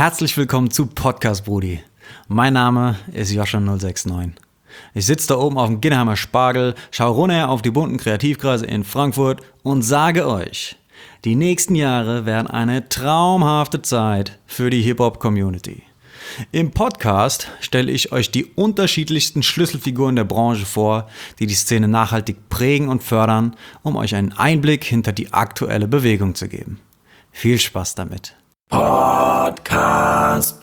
Herzlich willkommen zu Podcast Brudi. Mein Name ist Joscha069. Ich sitze da oben auf dem Ginnheimer Spargel, schaue runter auf die bunten Kreativkreise in Frankfurt und sage euch, die nächsten Jahre werden eine traumhafte Zeit für die Hip-Hop-Community. Im Podcast stelle ich euch die unterschiedlichsten Schlüsselfiguren der Branche vor, die die Szene nachhaltig prägen und fördern, um euch einen Einblick hinter die aktuelle Bewegung zu geben. Viel Spaß damit. Podcast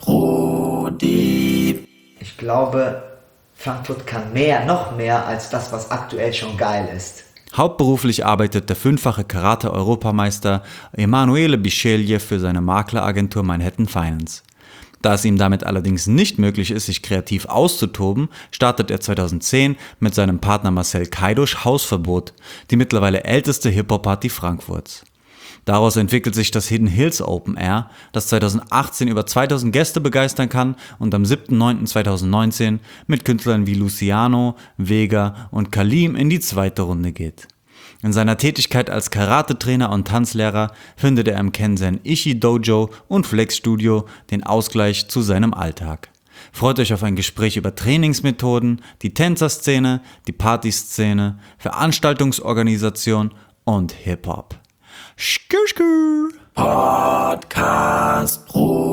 Brudi. Ich glaube, Frankfurt kann noch mehr als das, was aktuell schon geil ist. Hauptberuflich arbeitet der fünffache Karate-Europameister Emanuele Bisceglie für seine Makleragentur Manhattan Finance. Da es ihm damit allerdings nicht möglich ist, sich kreativ auszutoben, startet er 2010 mit seinem Partner Marcel Kaidusch Hausverbot, die mittlerweile älteste Hip-Hop-Party Frankfurts. Daraus entwickelt sich das Hidden Hills Open Air, das 2018 über 2000 Gäste begeistern kann und am 7.9.2019 mit Künstlern wie Luciano, Vega und Kalim in die zweite Runde geht. In seiner Tätigkeit als Karate-Trainer und Tanzlehrer findet er im Kensen Ishii Dojo und Flex Studio den Ausgleich zu seinem Alltag. Freut euch auf ein Gespräch über Trainingsmethoden, die Tänzerszene, die Partyszene, Veranstaltungsorganisation und Hip-Hop. Skür. Podcast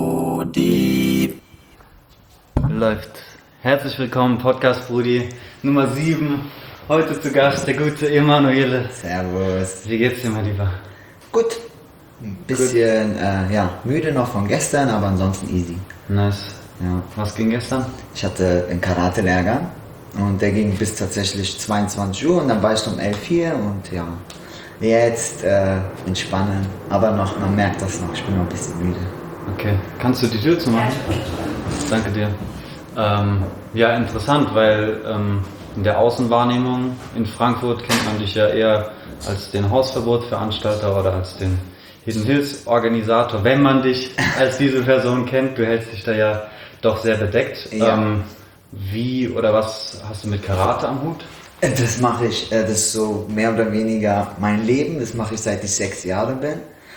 Brudi. Läuft. Herzlich willkommen, Podcast Brudi Nummer 7. Heute zu Gast der gute Emanuele. Servus. Wie geht's dir, mein Lieber? Gut. Ein bisschen müde noch von gestern, aber ansonsten easy. Nice. Ja. Was ging gestern? Ich hatte einen Karate-Lehrgang und der ging bis tatsächlich 22 Uhr und dann war ich um 11 hier und ja. Jetzt entspannen, aber noch, man merkt das noch, ich bin noch ein bisschen müde. Okay, kannst du die Tür zumachen? Danke dir. Ja, interessant, weil in der Außenwahrnehmung in Frankfurt kennt man dich ja eher als den Hausverbotveranstalter oder als den Hidden Hills Organisator, wenn man dich als diese Person kennt. Du hältst dich da ja doch sehr bedeckt. Ja. Wie oder was hast du mit Karate am Hut? Das mache ich, das ist so mehr oder weniger mein Leben, das mache ich seit ich 6 Jahre bin.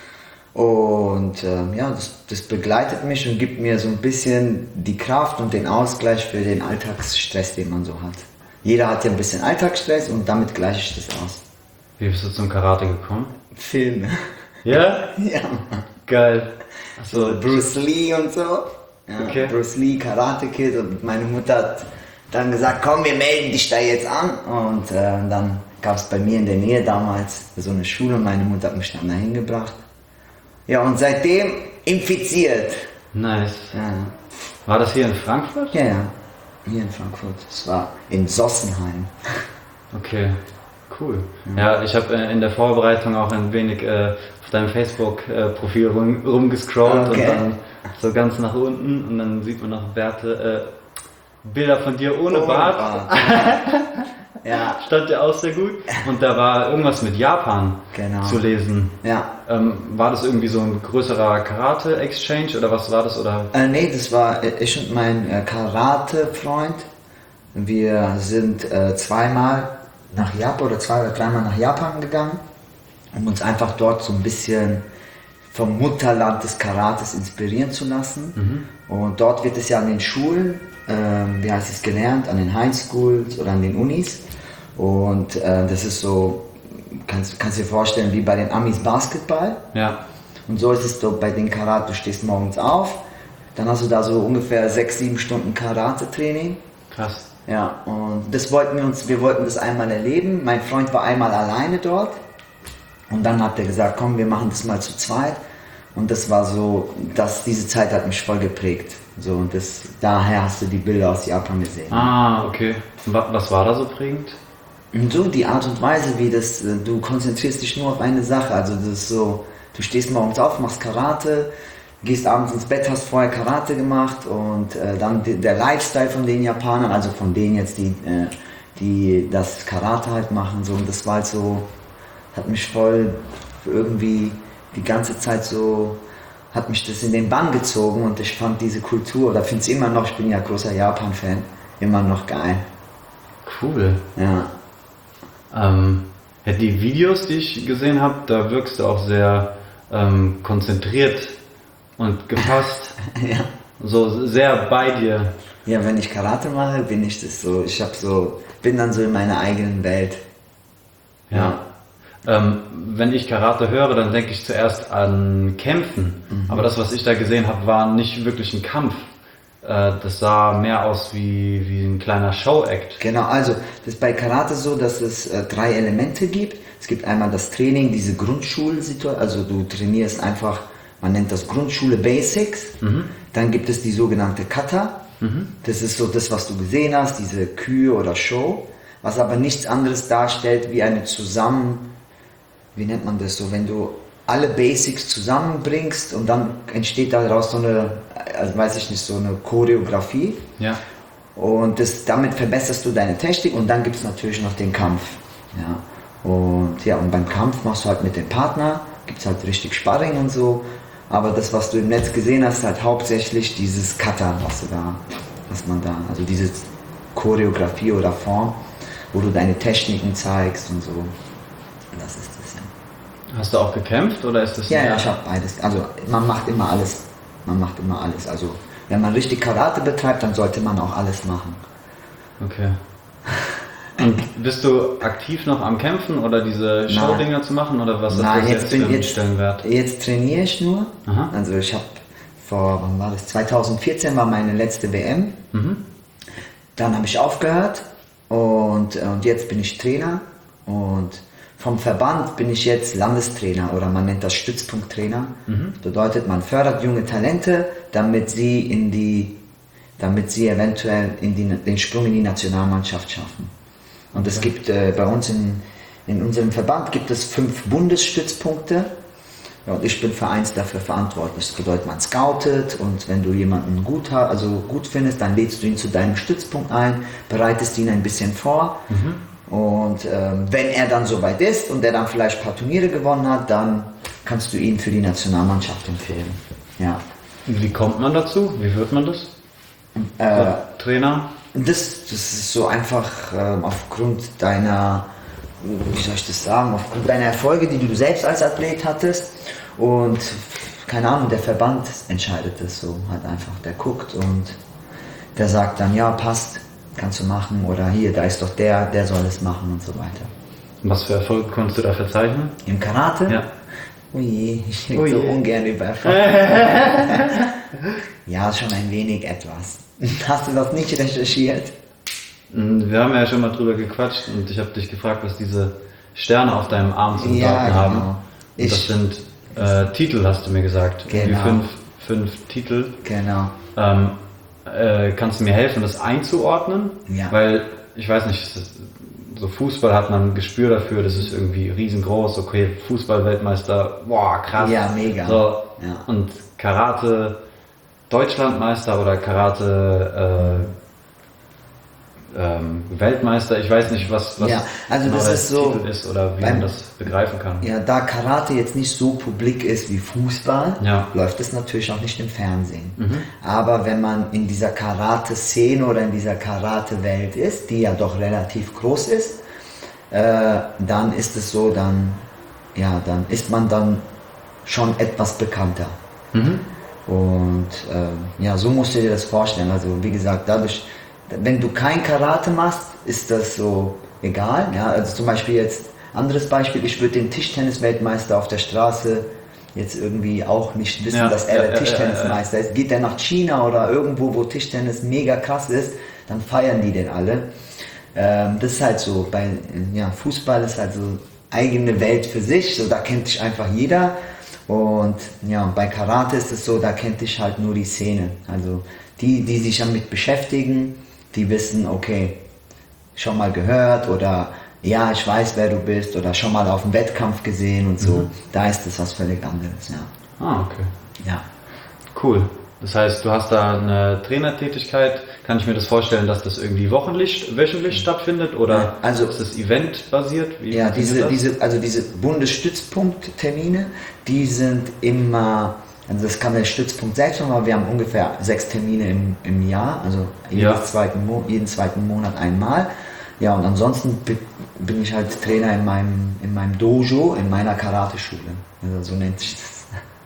Und das begleitet mich und gibt mir so ein bisschen die Kraft und den Ausgleich für den Alltagsstress, den man so hat. Jeder hat ja ein bisschen Alltagsstress und damit gleiche ich das aus. Wie bist du zum Karate gekommen? Filme. Ja? Ja. Geil. So Bruce Lee und so. Ja, Okay. Bruce Lee, Karate Kid und meine Mutter hat dann gesagt, komm, wir melden dich da jetzt an. Und dann gab es bei mir in der Nähe damals so eine Schule und meine Mutter hat mich dann dahin gebracht. Ja, und seitdem infiziert. Nice. Ja, War das hier in Frankfurt? ja, hier in Frankfurt. Es war in Sossenheim. Okay, cool. Ja, ich habe in der Vorbereitung auch ein wenig auf deinem Facebook-Profil rumgescrollt Okay. und dann so ganz nach unten und dann sieht man noch Bilder von dir ohne Bart. Ja, Stand ja auch sehr gut. Und da war irgendwas mit Japan Genau. zu lesen. ja. War das irgendwie so ein größerer Karate-Exchange oder was war das? Oder? Nee, das war ich und mein Karate-Freund. Wir sind zweimal nach Japan oder 2 oder 3 Mal nach Japan gegangen, um uns einfach dort so ein bisschen vom Mutterland des Karates inspirieren zu lassen. Und dort wird es ja an den Schulen, wie heißt es, gelernt, an den Highschools oder an den Unis. Und das ist so, kannst dir vorstellen, wie bei den Amis Basketball. Ja. Und so ist es so bei den Karate, du stehst morgens auf, dann hast du da so ungefähr 6-7 Stunden Karate-Training. Krass. Ja, und wir wollten das einmal erleben. Mein Freund war einmal alleine dort und dann hat er gesagt, komm, wir machen das mal zu zweit. Und das war so, diese Zeit hat mich voll geprägt. So, und daher hast du die Bilder aus Japan gesehen. Ah, okay. Was war da so prägend? Und so die Art und Weise, wie du konzentrierst dich nur auf eine Sache. Also das ist so, du stehst morgens auf, machst Karate, gehst abends ins Bett, hast vorher Karate gemacht und dann der Lifestyle von den Japanern, also von denen jetzt, die das Karate halt machen, so, und das war halt so, hat mich voll irgendwie die ganze Zeit so, hat mich das in den Bann gezogen und ich fand diese Kultur, oder finde es immer noch, ich bin ja großer Japan-Fan, immer noch geil. Cool. Ja. Ja, die Videos, die ich gesehen habe, da wirkst du auch sehr konzentriert und gefasst. Ja. So sehr bei dir. Ja, wenn ich Karate mache, bin ich das so. Bin dann so in meiner eigenen Welt. Ja. Wenn ich Karate höre, dann denke ich zuerst an Kämpfen. Aber das, was ich da gesehen habe, war nicht wirklich ein Kampf. Das sah mehr aus wie ein kleiner Show-Act. Genau, also das ist bei Karate so, dass es 3 Elemente gibt. Es gibt einmal das Training, diese Grundschulsituation, also du trainierst einfach, man nennt das Grundschule Basics. Dann gibt es die sogenannte Kata. Das ist so das, was du gesehen hast, diese Kühe oder Show, was aber nichts anderes darstellt wie eine wie nennt man das so, wenn du alle Basics zusammenbringst und dann entsteht daraus so eine, also weiß ich nicht, so eine Choreografie. Ja. Und damit verbesserst du deine Technik und dann gibt es natürlich noch den Kampf. Ja. Und beim Kampf machst du halt mit dem Partner, gibt es halt richtig Sparring und so. Aber das, was du im Netz gesehen hast, ist halt hauptsächlich dieses Kata, also diese Choreografie oder Form, wo du deine Techniken zeigst und so. Das ist das, ja. Hast du auch gekämpft oder ist das? Ja, ich habe beides. Also man macht immer alles. Also wenn man richtig Karate betreibt, dann sollte man auch alles machen. Okay. Und bist du aktiv noch am Kämpfen oder diese Showdinger zu machen oder was ist das jetzt für einen Stellenwert? Jetzt trainiere ich nur. Aha. Also ich habe wann war das? 2014 war meine letzte WM. Dann habe ich aufgehört und jetzt bin ich Trainer und vom Verband bin ich jetzt Landestrainer oder man nennt das Stützpunkttrainer. Das bedeutet, man fördert junge Talente, damit sie eventuell den Sprung in die Nationalmannschaft schaffen. Und es gibt bei uns in unserem Verband gibt es 5 Bundesstützpunkte. Ja, und ich bin für eins dafür verantwortlich. Das bedeutet, man scoutet und wenn du jemanden gut findest, dann lädst du ihn zu deinem Stützpunkt ein, bereitest ihn ein bisschen vor. Und wenn er dann soweit ist und der dann vielleicht ein paar Turniere gewonnen hat, dann kannst du ihn für die Nationalmannschaft empfehlen. Ja. Wie kommt man dazu? Wie wird man das? Trainer? Das ist so einfach aufgrund deiner, wie soll ich das sagen, aufgrund deiner Erfolge, die du selbst als Athlet hattest. Und keine Ahnung, der Verband entscheidet das so halt einfach. Der guckt und der sagt dann, ja, passt, kannst du machen. Oder hier, da ist doch der soll es machen und so weiter. Was für Erfolge konntest du da verzeichnen? Im Karate? Ja. Oh je, ich denke so ungern über Erfolg. Ja, schon ein wenig etwas. Hast du das nicht recherchiert? Wir haben ja schon mal drüber gequatscht und ich habe dich gefragt, was diese Sterne auf deinem Arm zu bedeuten haben. Und das sind Titel, hast du mir gesagt. Genau. Fünf Titel. Genau. Kannst du mir helfen, das einzuordnen? Ja. Weil, ich weiß nicht, so Fußball hat man ein Gespür dafür, das ist irgendwie riesengroß, okay, Fußball-Weltmeister, boah, krass. Ja, mega. So, ja. Und Karate Deutschlandmeister oder Karate Weltmeister, ich weiß nicht, was ja, also das ist so, Titel ist oder wie man das begreifen kann. Ja, da Karate jetzt nicht so publik ist wie Fußball, ja, läuft es natürlich auch nicht im Fernsehen. Aber wenn man in dieser Karate-Szene oder in dieser Karate-Welt ist, die ja doch relativ groß ist, dann ist es so, dann ist man dann schon etwas bekannter. Und so musst du dir das vorstellen. Also wie gesagt, wenn du kein Karate machst, ist das so egal. Ja? Also zum Beispiel jetzt, anderes Beispiel, ich würde den Tischtennis-Weltmeister auf der Straße jetzt irgendwie auch nicht wissen, dass er der Tischtennismeister ist. Geht er nach China oder irgendwo, wo Tischtennis mega krass ist, dann feiern die den alle. Das ist halt so, Fußball ist halt so eigene Welt für sich, so da kennt dich einfach jeder. Und ja, bei Karate ist es so, da kennt dich halt nur die Szene. Also die sich damit beschäftigen, die wissen, okay, schon mal gehört oder ja, ich weiß, wer du bist oder schon mal auf dem Wettkampf gesehen und so. Da ist das was völlig anderes, ja. Ah, okay. Ja. Cool. Das heißt, du hast da eine Trainertätigkeit. Kann ich mir das vorstellen, dass das irgendwie wöchentlich stattfindet oder also, ist das eventbasiert? Ja, diese Bundesstützpunkttermine, die sind immer, also das kann der Stützpunkt selbst machen, aber wir haben ungefähr 6 Termine im Jahr, also jeden zweiten Monat einmal. Ja, und ansonsten bin ich halt Trainer in meinem Dojo, in meiner Karate-Schule. Also so nennt sich das.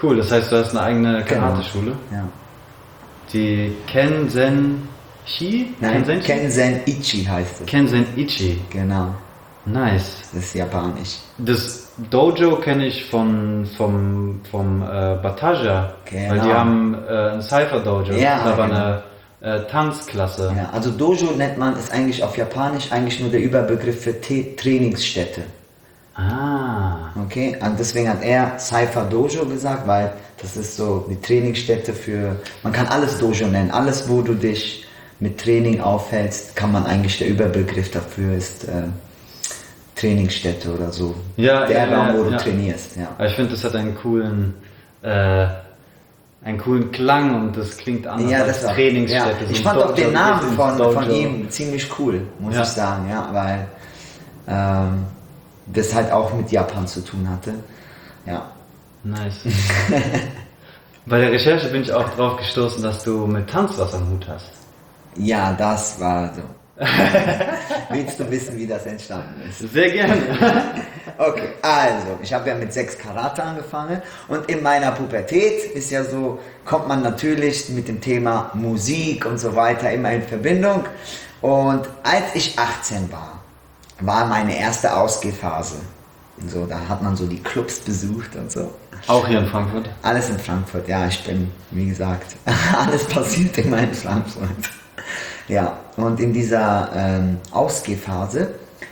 Cool, das heißt, du hast eine eigene Karate-Schule. Ja. Die Kenzen-Chi? Nein, Kenzen-Ichi heißt es. Kenzen-Ichi. Genau, Nice. das ist japanisch. Das Dojo kenne ich vom Bataja, Genau. weil die haben ein Cypher-Dojo, Ja, das ist aber genau. eine Tanzklasse. Ja, also Dojo nennt man, ist eigentlich auf Japanisch eigentlich nur der Überbegriff für Trainingsstätte. Ah, Okay, und deswegen hat er Cypher Dojo gesagt, weil das ist so die Trainingsstätte für, man kann alles Dojo nennen, alles wo du dich mit Training aufhältst, kann man eigentlich, der Überbegriff dafür ist Trainingsstätte oder so. Ja, der ja, Raum, wo ja. du trainierst, ja. aber ich finde, das hat einen coolen Klang und das klingt anders Ja, als das auch. Trainingsstätte. Ja. So Ich ein fand auch Dojo den Namen ist von Dojo. ihm ziemlich cool, muss Ja. ich sagen, ja, weil das halt auch mit Japan zu tun hatte. Ja. Nice. Bei der Recherche bin ich auch drauf gestoßen, dass du mit Tanz was am Hut hast. Ja, das war so. Willst du wissen, wie das entstanden ist? Sehr gerne. Okay, also, ich habe ja mit 6 Karate angefangen und in meiner Pubertät ist ja so, kommt man natürlich mit dem Thema Musik und so weiter immer in Verbindung. Und als ich 18 war meine erste Ausgehphase. So, da hat man so die Clubs besucht und so. Auch hier in Frankfurt. Alles in Frankfurt, ja, ich bin, wie gesagt, alles passiert immer in Frankfurt. Ja, und in dieser Ausgehphase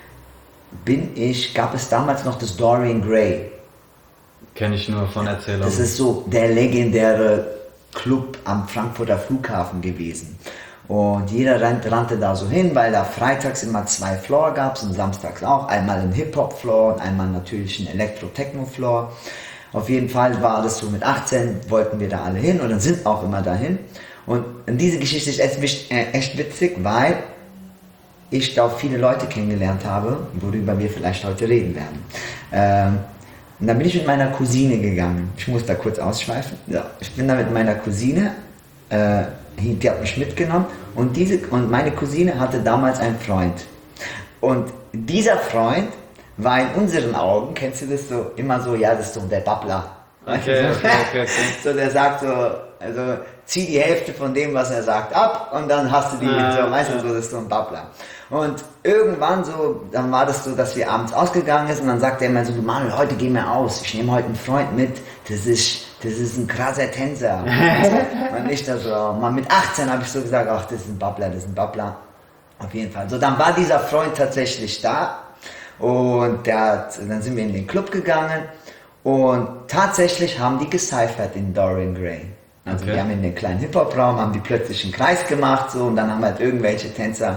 gab es damals noch das Dorian Gray. Kenne ich nur von Erzählungen. Das ist so der legendäre Club am Frankfurter Flughafen gewesen. Und jeder rannte da so hin, weil da freitags immer 2 Floor gab und samstags auch. Einmal ein Hip-Hop-Floor und einmal natürlich ein Elektro-Techno-Floor. Auf jeden Fall war das so, mit 18 wollten wir da alle hin und dann sind auch immer dahin. Und diese Geschichte ist echt witzig, weil ich da auch viele Leute kennengelernt habe, worüber wir vielleicht heute reden werden. Und dann bin ich mit meiner Cousine gegangen. Ich muss da kurz ausschweifen. Ja, ich bin da mit meiner Cousine, die hat mich mitgenommen und meine Cousine hatte damals einen Freund. Und dieser Freund war in unseren Augen, kennst du das so, immer so, ja, das ist so der Babbler. Okay. So, der sagt so, also zieh die Hälfte von dem, was er sagt, ab und dann hast du die mit so, weißt du, so, das ist so ein Babbler. Und irgendwann so, dann war das so, dass wir abends ausgegangen sind und dann sagt er immer so, Manuel, heute gehen wir aus, ich nehme heute einen Freund mit, das ist ein krasser Tänzer. Und ich da so, mal mit 18 habe ich so gesagt, ach, das ist ein Babbler. Auf jeden Fall. So, dann war dieser Freund tatsächlich da und dann sind wir in den Club gegangen und tatsächlich haben die gecyphert in Dorian Gray. Also Okay. wir haben in den kleinen Hip-Hop-Raum, haben die plötzlich einen Kreis gemacht so, und dann haben halt irgendwelche Tänzer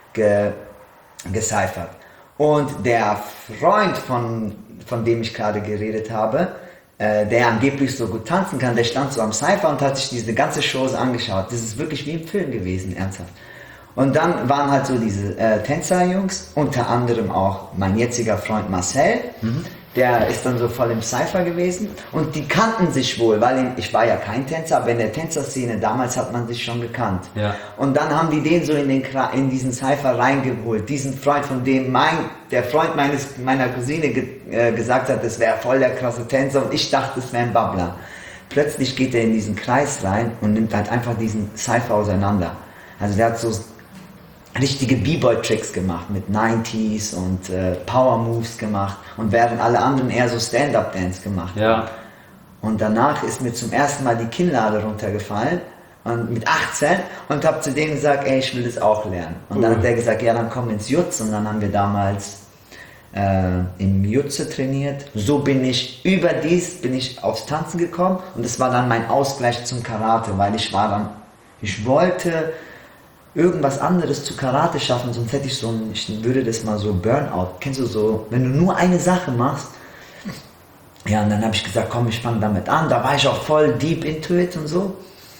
gecyphert. Und der Freund, von dem ich gerade geredet habe, der angeblich so gut tanzen kann, der stand so am Cypher und hat sich diese ganze Show so angeschaut. Das ist wirklich wie im Film gewesen, ernsthaft. Und dann waren halt so diese Tänzerjungs, unter anderem auch mein jetziger Freund Marcel, der ist dann so voll im Cypher gewesen und die kannten sich wohl, weil ich war ja kein Tänzer, aber in der Tänzerszene damals hat man sich schon gekannt. Ja. Und dann haben die den so in diesen Cypher reingeholt, diesen Freund, von dem der Freund meiner Cousine gesagt hat, das wäre voll der krasse Tänzer und ich dachte, das wäre ein Babbler. Plötzlich geht er in diesen Kreis rein und nimmt halt einfach diesen Cypher auseinander. Also der hat so richtige B-Boy-Tricks gemacht mit 90s und Power-Moves gemacht und während alle anderen eher so Stand-Up-Dance gemacht. Ja. Und danach ist mir zum ersten Mal die Kinnlade runtergefallen und mit 18 und habe zu dem gesagt, ey, ich will das auch lernen. Und dann hat der gesagt, ja, dann komm ins Jutz und dann haben wir damals im Jutze trainiert. So bin ich aufs Tanzen gekommen und das war dann mein Ausgleich zum Karate, weil ich wollte irgendwas anderes zu Karate schaffen, sonst hätte ich würde das mal so Burnout, kennst du so, wenn du nur eine Sache machst. Ja, und dann habe ich gesagt, komm, ich fange damit an, da war ich auch voll deep into it und so.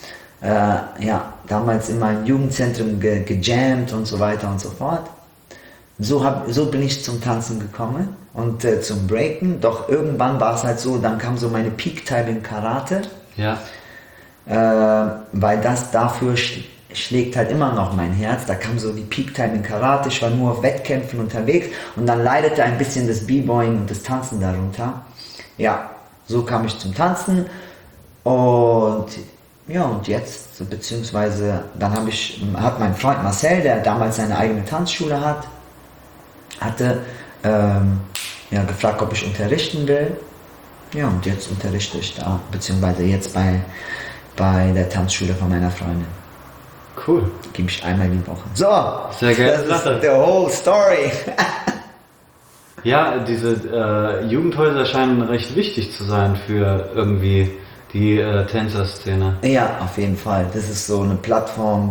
Ja, damals in meinem Jugendzentrum gejammt und so weiter und so fort. So bin ich zum Tanzen gekommen und zum Breaken, doch irgendwann war es halt so, dann kam so meine Peak-Time im Karate, Ja. weil dafür schlägt halt immer noch mein Herz. Da kam so die Peak-Time in Karate, ich war nur auf Wettkämpfen unterwegs und dann leidete ein bisschen das B-Boying und das Tanzen darunter. Ja, so kam ich zum Tanzen. Und ja, und jetzt, beziehungsweise dann hat mein Freund Marcel, der damals seine eigene Tanzschule hatte gefragt, ob ich unterrichten will. Ja, und jetzt unterrichte ich da, beziehungsweise jetzt bei der Tanzschule von meiner Freundin. Cool. Gebe ich einmal die Woche. So, sehr geil. Das ist the whole story. Ja, diese Jugendhäuser scheinen recht wichtig zu sein für irgendwie die Tänzerszene. Ja, auf jeden Fall. Das ist so eine Plattform,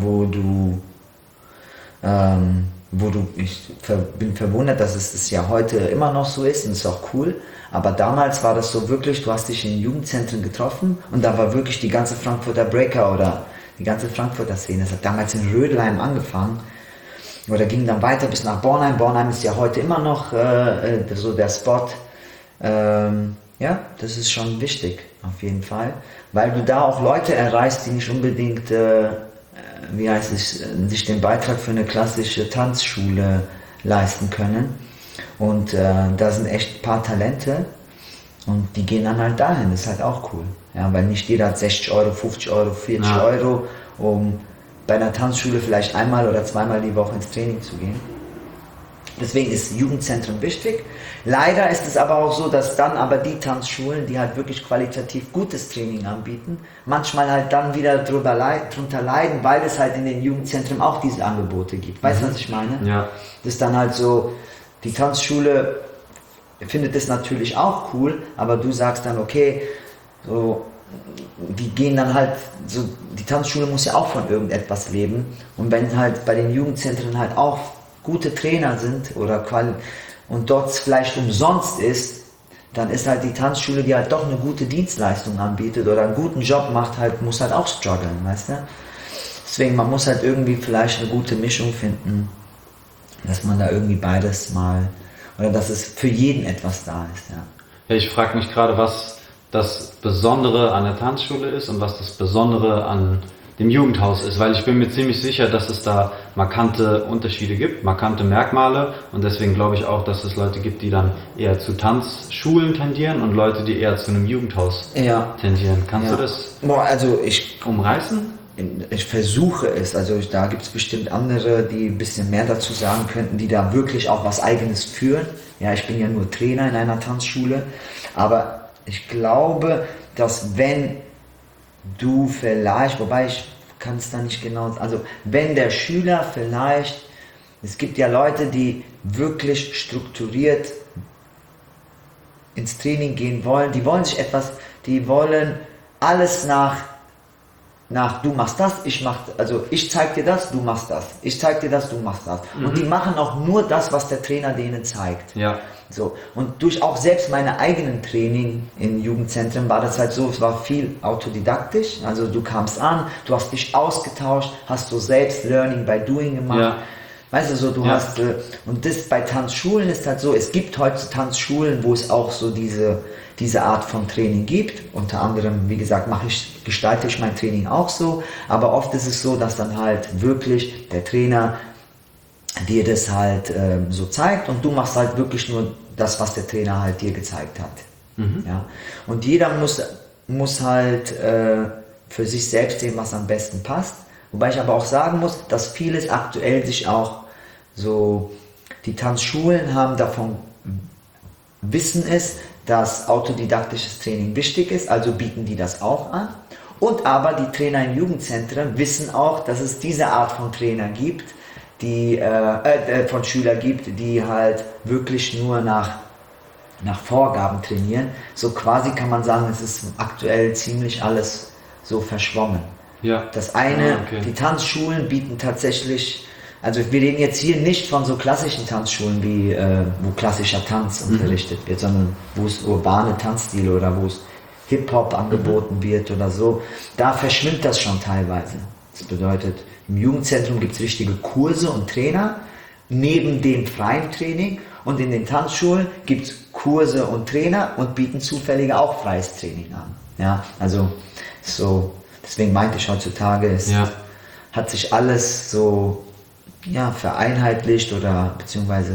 ich bin verwundert, dass es ja heute immer noch so ist und ist auch cool. Aber damals war das so wirklich, du hast dich in Jugendzentren getroffen und da war wirklich die ganze Frankfurter Breaker oder die ganze Frankfurter Szene. Das hat damals in Rödelheim angefangen oder ging dann weiter bis nach Bornheim. Bornheim ist ja heute immer noch so der Spot. Ja, das ist schon wichtig, auf jeden Fall. Weil du da auch Leute erreichst, die nicht unbedingt, sich den Beitrag für eine klassische Tanzschule leisten können. Und da sind echt ein paar Talente und die gehen dann halt dahin, das ist halt auch cool. Ja, weil nicht jeder hat 60 Euro, 50 Euro, 40 Euro, um bei einer Tanzschule vielleicht einmal oder zweimal die Woche ins Training zu gehen. Deswegen ist Jugendzentrum wichtig. Leider ist es aber auch so, dass dann aber die Tanzschulen, die halt wirklich qualitativ gutes Training anbieten, manchmal halt dann wieder drunter leiden, weil es halt in den Jugendzentren auch diese Angebote gibt. Weißt du, was ich meine? Ja. Das ist dann halt so, die Tanzschule findet es natürlich auch cool, aber du sagst dann, okay, so, die gehen dann halt, so, die Tanzschule muss ja auch von irgendetwas leben. Und wenn halt bei den Jugendzentren halt auch gute Trainer sind und dort vielleicht umsonst ist, dann ist halt die Tanzschule, die halt doch eine gute Dienstleistung anbietet oder einen guten Job macht, muss halt auch strugglen, weißt du? Deswegen, man muss halt irgendwie vielleicht eine gute Mischung finden, dass man da irgendwie beides mal, oder dass es für jeden etwas da ist, ja. Ja, ich frage mich gerade, was das Besondere an der Tanzschule ist und was das Besondere an dem Jugendhaus ist, weil ich bin mir ziemlich sicher, dass es da markante Unterschiede gibt, markante Merkmale und deswegen glaube ich auch, dass es Leute gibt, die dann eher zu Tanzschulen tendieren und Leute, die eher zu einem Jugendhaus tendieren. Kannst du das umreißen? Ich versuche es, also da gibt es bestimmt andere, die ein bisschen mehr dazu sagen könnten, die da wirklich auch was Eigenes führen. Ja, ich bin ja nur Trainer in einer Tanzschule, aber ich glaube, dass wenn du vielleicht, wobei ich kann es da nicht genau, also wenn der Schüler vielleicht, es gibt ja Leute, die wirklich strukturiert ins Training gehen wollen, die wollen alles nach du machst das, ich zeig dir das, du machst das, ich zeig dir das, du machst das. Und die machen auch nur das, was der Trainer denen zeigt. Ja. So. Und durch auch selbst meine eigenen Training in Jugendzentren war das halt so, es war viel autodidaktisch, also du kamst an, du hast dich ausgetauscht, hast so selbst Learning by Doing gemacht. Ja. Weißt du, so du hast, und das bei Tanzschulen ist halt so, es gibt heute Tanzschulen, wo es auch so diese Art von Training gibt. Unter anderem, wie gesagt, gestalte ich mein Training auch so, aber oft ist es so, dass dann halt wirklich der Trainer dir das halt so zeigt und du machst halt wirklich nur das, was der Trainer halt dir gezeigt hat. Ja? Und jeder muss halt für sich selbst sehen, was am besten passt. Wobei ich aber auch sagen muss, dass vieles aktuell sich auch so, die Tanzschulen haben davon, wissen es, dass autodidaktisches Training wichtig ist, also bieten die das auch an. Und aber die Trainer in Jugendzentren wissen auch, dass es diese Art von Trainer gibt, von Schüler gibt, die halt wirklich nur nach Vorgaben trainieren. So quasi kann man sagen, es ist aktuell ziemlich alles so verschwommen. Ja. Das eine, die Tanzschulen bieten tatsächlich, also wir reden jetzt hier nicht von so klassischen Tanzschulen, wie wo klassischer Tanz unterrichtet wird, sondern wo es urbane Tanzstile oder wo es Hip-Hop angeboten wird oder so. Da verschwimmt das schon teilweise. Das bedeutet, im Jugendzentrum gibt es richtige Kurse und Trainer, neben dem freien Training, und in den Tanzschulen gibt es Kurse und Trainer und bieten zufällig auch freies Training an. Ja, also so, deswegen meinte ich heutzutage, hat sich alles so vereinheitlicht oder beziehungsweise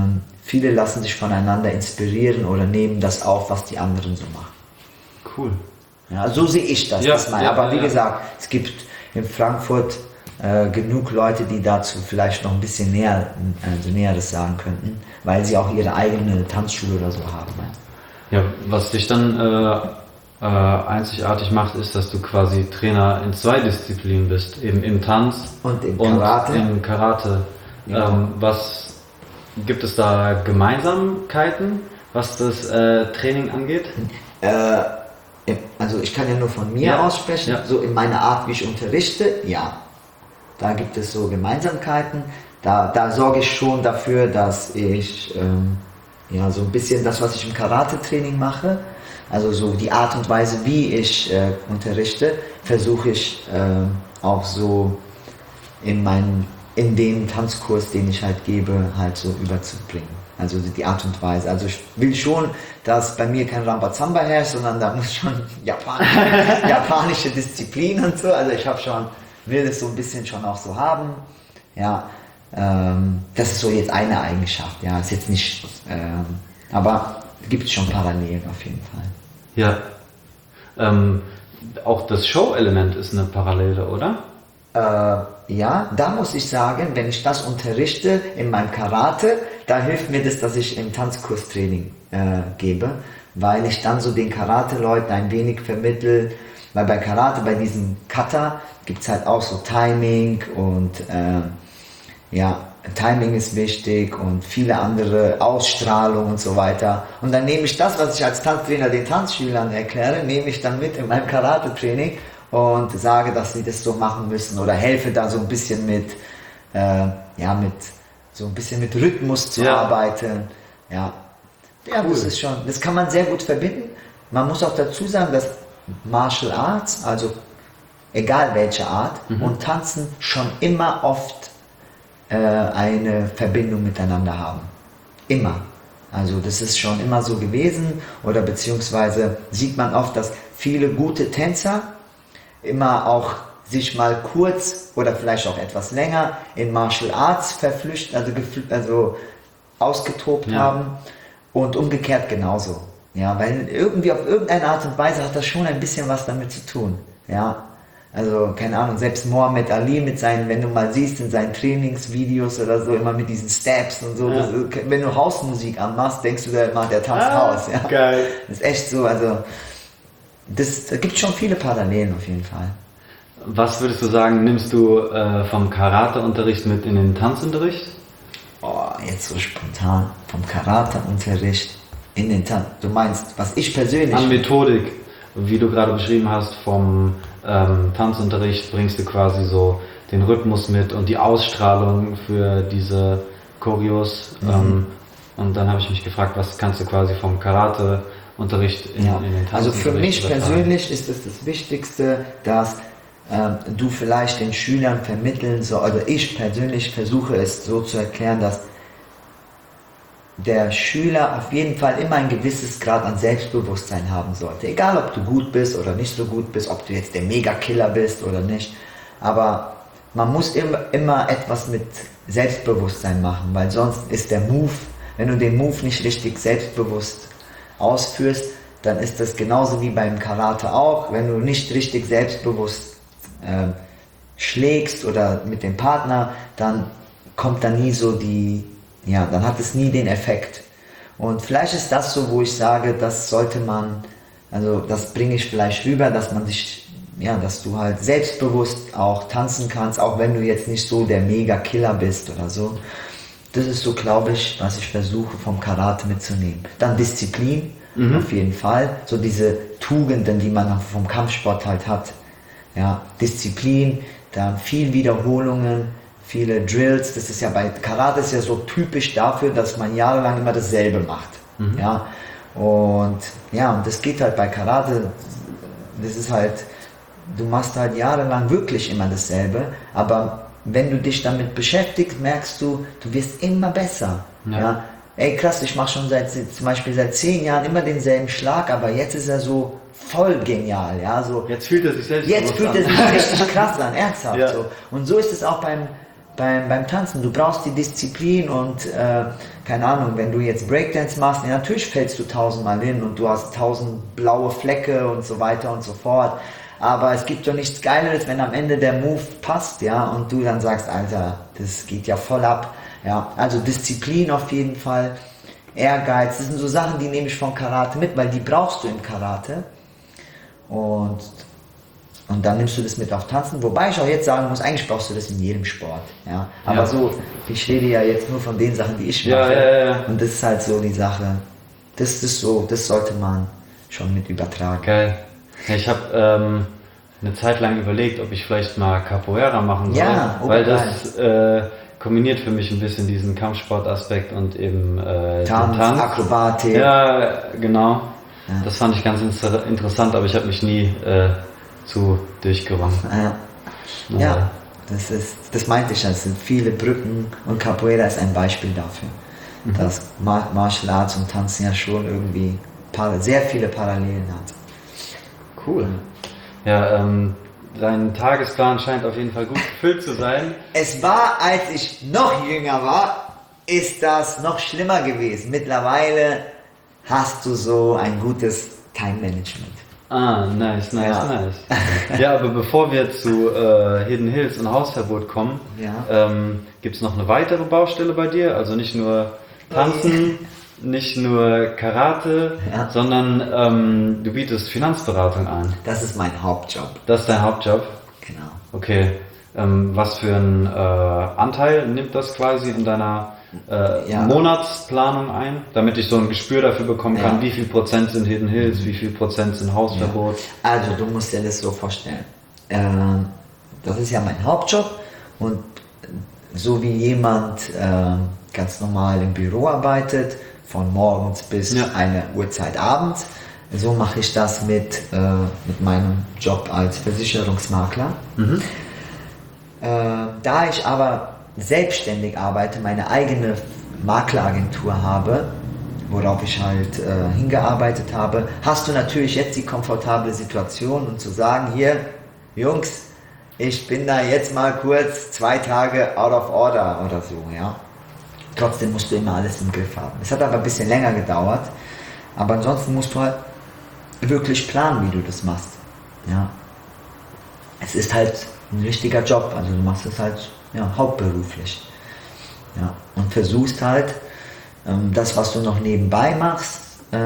viele lassen sich voneinander inspirieren oder nehmen das auf, was die anderen so machen. Cool. Ja, so sehe ich das. Ja, Das meine. ja, Aber wie ja. gesagt, es gibt in Frankfurt genug Leute, die dazu vielleicht noch ein bisschen Näheres sagen könnten, weil sie auch ihre eigene Tanzschule oder so haben. Ja, was dich dann einzigartig macht, ist, dass du quasi Trainer in 2 Disziplinen bist, eben im Tanz Und im Karate. im Karate. Ja. Was gibt es da Gemeinsamkeiten, was das Training angeht? Also ich kann ja nur von mir Ja, aussprechen, ja. so in meiner Art, wie ich unterrichte, ja. Da gibt es so Gemeinsamkeiten. Da sorge ich schon dafür, dass ich so ein bisschen das, was ich im Karate-Training mache, also so die Art und Weise, wie ich unterrichte, versuche ich auch so in dem Tanzkurs, den ich halt gebe, halt so überzubringen. Also die Art und Weise. Also ich will schon, dass bei mir kein Rambazamba herrscht, sondern da muss schon japanische Disziplin und so. Also ich will das so ein bisschen schon auch so haben. Ja, das ist so jetzt eine Eigenschaft. Ja, ist jetzt nicht, aber gibt es schon Parallelen auf jeden Fall. Ja. Auch das Show-Element ist eine Parallele, oder? Ja, da muss ich sagen, wenn ich das unterrichte in meinem Karate, da hilft mir das, dass ich im Tanzkurstraining gebe, weil ich dann so den Karate-Leuten ein wenig vermittle, weil bei Karate, bei diesem Kata, gibt es halt auch so Timing und Timing ist wichtig und viele andere Ausstrahlung und so weiter. Und dann nehme ich das, was ich als Tanztrainer den Tanzschülern erkläre, nehme ich dann mit in meinem Karate-Training und sage, dass sie das so machen müssen oder helfe da so ein bisschen mit Rhythmus zu arbeiten. Ja, cool. Das ist schon, das kann man sehr gut verbinden. Man muss auch dazu sagen, dass Martial Arts, also egal welche Art, und Tanzen schon immer oft eine Verbindung miteinander haben. Immer. Also das ist schon immer so gewesen oder beziehungsweise sieht man oft, dass viele gute Tänzer immer auch sich mal kurz oder vielleicht auch etwas länger in Martial Arts ausgetobt haben und umgekehrt genauso. Ja, weil irgendwie auf irgendeine Art und Weise hat das schon ein bisschen was damit zu tun. Ja, also keine Ahnung, selbst Muhammad Ali mit seinen, wenn du mal siehst in seinen Trainingsvideos oder so, immer mit diesen Steps und so, wenn du Hausmusik anmachst, denkst du, der tanzt Haus. Ja. Geil. Das ist echt so, also da gibt schon viele Parallelen auf jeden Fall. Was würdest du sagen, nimmst du vom Karateunterricht mit in den Tanzunterricht? Oh, jetzt so spontan, vom Karateunterricht in den Tanz. Du meinst, was ich persönlich... An Methodik, wie du gerade beschrieben hast, vom Tanzunterricht bringst du quasi so den Rhythmus mit und die Ausstrahlung für diese Choreos. Und dann habe ich mich gefragt, was kannst du quasi vom Karateunterricht in den Tanzunterricht Also für mich übertragen? persönlich ist es das Wichtigste, dass du vielleicht den Schülern vermitteln sollst, also ich persönlich versuche es so zu erklären, dass der Schüler auf jeden Fall immer ein gewisses Grad an Selbstbewusstsein haben sollte. Egal, ob du gut bist oder nicht so gut bist, ob du jetzt der Mega-Killer bist oder nicht. Aber man muss immer etwas mit Selbstbewusstsein machen, weil sonst ist der Move, wenn du den Move nicht richtig selbstbewusst ausführst, dann ist das genauso wie beim Karate auch. Wenn du nicht richtig selbstbewusst schlägst oder mit dem Partner, dann kommt da nie so dann hat es nie den Effekt. Und vielleicht ist das so, wo ich sage, das sollte man, also das bringe ich vielleicht rüber, dass man sich, dass du halt selbstbewusst auch tanzen kannst, auch wenn du jetzt nicht so der Mega-Killer bist oder so. Das ist so, glaube ich, was ich versuche vom Karate mitzunehmen. Dann Disziplin, auf jeden Fall. So diese Tugenden, die man vom Kampfsport halt hat. Ja, Disziplin, dann viel Wiederholungen, viele Drills. Das ist ja bei Karate ist ja so typisch dafür, dass man jahrelang immer dasselbe macht. Ja, und das geht halt bei Karate. Das ist halt, du machst halt jahrelang wirklich immer dasselbe, aber wenn du dich damit beschäftigst, merkst du, du wirst immer besser. Ja. Ey krass, ich mache schon zum Beispiel seit 10 Jahren immer denselben Schlag, aber jetzt ist er so voll genial. Ja, so, Jetzt fühlt er sich selbst jetzt fühlt er sich richtig krass an, ernsthaft. Ja. So. Und so ist es auch beim beim Tanzen. Du brauchst die Disziplin und keine Ahnung, wenn du jetzt Breakdance machst, ja, natürlich fällst du 1000-mal hin und du hast 1000 blaue Flecke und so weiter und so fort. Aber es gibt doch nichts Geileres, wenn am Ende der Move passt, ja, und du dann sagst, Alter, das geht ja voll ab. Ja, also Disziplin auf jeden Fall, Ehrgeiz, das sind so Sachen, die nehme ich von Karate mit, weil die brauchst du im Karate. Und dann nimmst du das mit auf Tanzen, wobei ich auch jetzt sagen muss, eigentlich brauchst du das in jedem Sport. Ja? Aber so, ich rede ja jetzt nur von den Sachen, die ich mache. Ja. Und das ist halt so die Sache. Das ist so, das sollte man schon mit übertragen. Geil. Ja, ich habe eine Zeit lang überlegt, ob ich vielleicht mal Capoeira machen soll, Ja, weil das kombiniert für mich ein bisschen diesen Kampfsportaspekt und eben den Tanz. Akrobatik. Ja, genau. Ja. Das fand ich ganz interessant, aber ich habe mich nie zu durchgerungen. Ja, das meinte ich, es sind viele Brücken und Capoeira ist ein Beispiel dafür, dass Martial Arts und Tanzen ja schon irgendwie sehr viele Parallelen hat. Cool. Ja, dein Tagesplan scheint auf jeden Fall gut gefüllt zu sein. Es war, als ich noch jünger war, ist das noch schlimmer gewesen. Mittlerweile hast du so ein gutes Time-Management. Ah, nice. Ja, aber bevor wir zu Hidden Hills und Hausverbot kommen, gibt es noch eine weitere Baustelle bei dir? Also nicht nur Tanzen, nicht nur Karate, sondern du bietest Finanzberatung an. Das ist mein Hauptjob. Das ist dein Hauptjob? Genau. Okay. Was für einen Anteil nimmt das quasi in deiner Monatsplanung ein, damit ich so ein Gespür dafür bekommen kann, wie viel Prozent sind Hidden Hills, wie viel Prozent sind Hausverbot? Ja. Also du musst dir das so vorstellen. Das ist ja mein Hauptjob und so wie jemand ganz normal im Büro arbeitet, von morgens bis eine Uhrzeit abends, so mache ich das mit meinem Job als Versicherungsmakler. Da ich aber selbstständig arbeite, meine eigene Makleragentur habe, worauf ich halt hingearbeitet habe, hast du natürlich jetzt die komfortable Situation und zu sagen, hier, Jungs, ich bin da jetzt mal kurz 2 Tage out of order oder so, ja. Trotzdem musst du immer alles im Griff haben. Es hat aber ein bisschen länger gedauert, aber ansonsten musst du halt wirklich planen, wie du das machst, ja. Es ist halt ein richtiger Job, also du machst es halt hauptberuflich. Ja, und versuchst halt, das, was du noch nebenbei machst,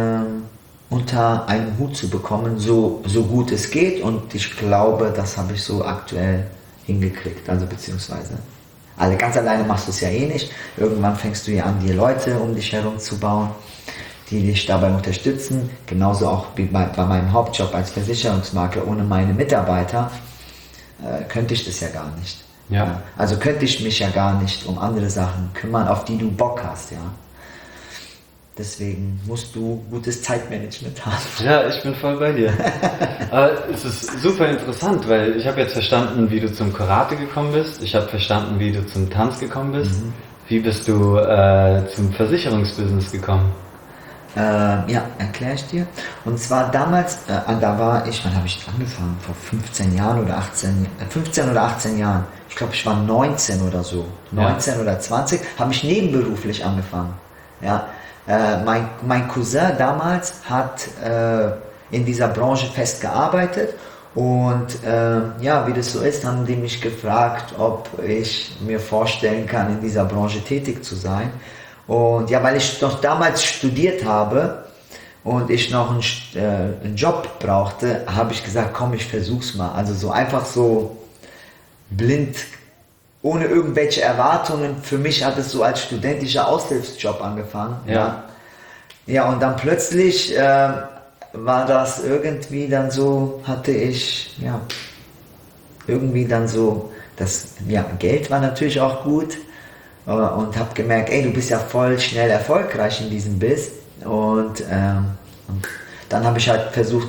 unter einen Hut zu bekommen, so gut es geht. Und ich glaube, das habe ich so aktuell hingekriegt. Also beziehungsweise, ganz alleine machst du es ja eh nicht. Irgendwann fängst du ja an, dir Leute um dich herum zu bauen, die dich dabei unterstützen. Genauso auch wie bei meinem Hauptjob als Versicherungsmakler. Ohne meine Mitarbeiter könnte ich das ja gar nicht. Ja. Also könnte ich mich ja gar nicht um andere Sachen kümmern, auf die du Bock hast, ja. Deswegen musst du gutes Zeitmanagement haben. Ja, ich bin voll bei dir. Aber es ist super interessant, weil ich habe jetzt verstanden, wie du zum Karate gekommen bist. Ich habe verstanden, wie du zum Tanz gekommen bist. Wie bist du zum Versicherungsbusiness gekommen? Erkläre ich dir. Und zwar damals, da war ich, wann habe ich angefangen? Vor 15 Jahren oder 15 oder 18 Jahren. Ich glaube, ich war 19 oder so. 19 oder 20, habe ich nebenberuflich angefangen. Ja. Mein Cousin damals hat in dieser Branche fest gearbeitet und wie das so ist, haben die mich gefragt, ob ich mir vorstellen kann, in dieser Branche tätig zu sein. Und ja, weil ich noch damals studiert habe und ich noch einen Job brauchte, habe ich gesagt, komm, ich versuch's mal. Also so einfach so blind, ohne irgendwelche Erwartungen. Für mich hat es so als studentischer Aushilfsjob angefangen. Ja, und dann plötzlich war das irgendwie dann so, hatte ich, irgendwie dann so, Geld war natürlich auch gut. Und habe gemerkt, du bist ja voll schnell erfolgreich in diesem Biss. Und dann habe ich halt versucht,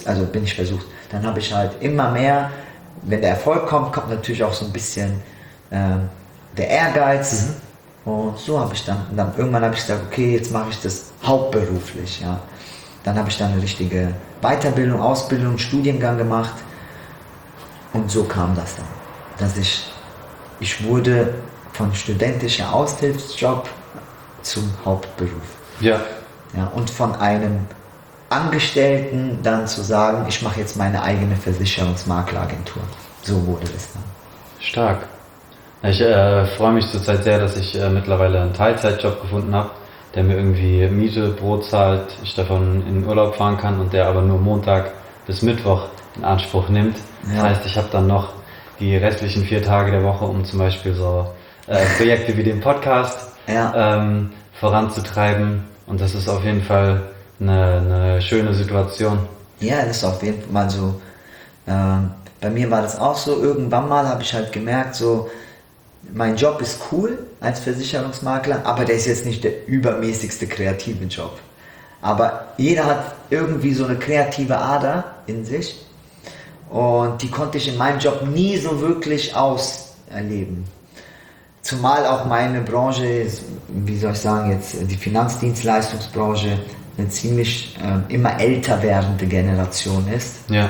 dann habe ich halt immer mehr, wenn der Erfolg kommt, kommt natürlich auch so ein bisschen der Ehrgeiz. Und so habe ich dann irgendwann habe ich gesagt, okay, jetzt mache ich das hauptberuflich. Ja. Dann habe ich dann eine richtige Weiterbildung, Ausbildung, Studiengang gemacht. Und so kam das dann, dass ich wurde von studentischer Aushilfsjob zum Hauptberuf. Ja. Ja, und von einem Angestellten dann zu sagen, ich mache jetzt meine eigene Versicherungsmakleragentur. So wurde das dann. Stark. Ich freue mich zurzeit sehr, dass ich mittlerweile einen Teilzeitjob gefunden habe, der mir irgendwie Miete, Brot zahlt, ich davon in den Urlaub fahren kann und der aber nur Montag bis Mittwoch in Anspruch nimmt. Das heißt, ich habe dann noch die restlichen 4 Tage der Woche, um zum Beispiel so Projekte wie den Podcast voranzutreiben. Und das ist auf jeden Fall eine schöne Situation. Ja, das ist auf jeden Fall so. Bei mir war das auch so. Irgendwann mal habe ich halt gemerkt, so, mein Job ist cool als Versicherungsmakler, aber der ist jetzt nicht der übermäßigste kreative Job. Aber jeder hat irgendwie so eine kreative Ader in sich und die konnte ich in meinem Job nie so wirklich auserleben. Zumal auch meine Branche ist, wie soll ich sagen, jetzt die Finanzdienstleistungsbranche eine ziemlich immer älter werdende Generation ist. Ja.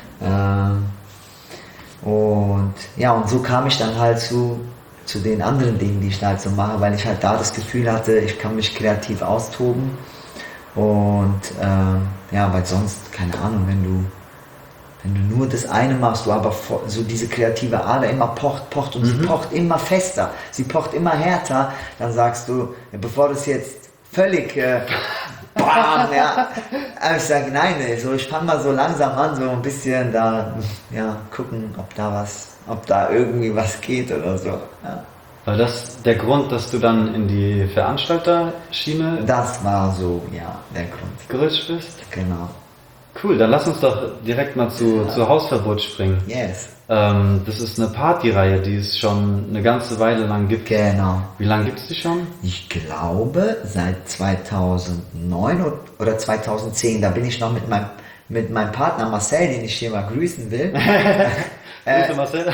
Und so kam ich dann halt zu den anderen Dingen, die ich da halt so mache, weil ich halt da das Gefühl hatte, ich kann mich kreativ austoben. Und weil sonst, keine Ahnung, wenn du nur das eine machst, du aber so diese kreative Ader immer pocht und sie pocht immer fester, sie pocht immer härter, dann sagst du, bevor das jetzt völlig bam, ja. Aber ich sage, nein, so, ich fange mal so langsam an, so ein bisschen da, gucken, ob da irgendwie was geht oder so. Ja. War das der Grund, dass du dann in die Veranstalterschiene Das war so, ja, der Grund. gerutscht bist? Genau. Cool, dann lass uns doch direkt mal zu Hausverbot springen. Yes. Das ist eine Partyreihe, die es schon eine ganze Weile lang gibt. Genau. Wie lange gibt es die schon? Ich glaube, seit 2009 oder 2010, da bin ich noch mit meinem Partner Marcel, den ich hier mal grüßen will. Grüße Marcel.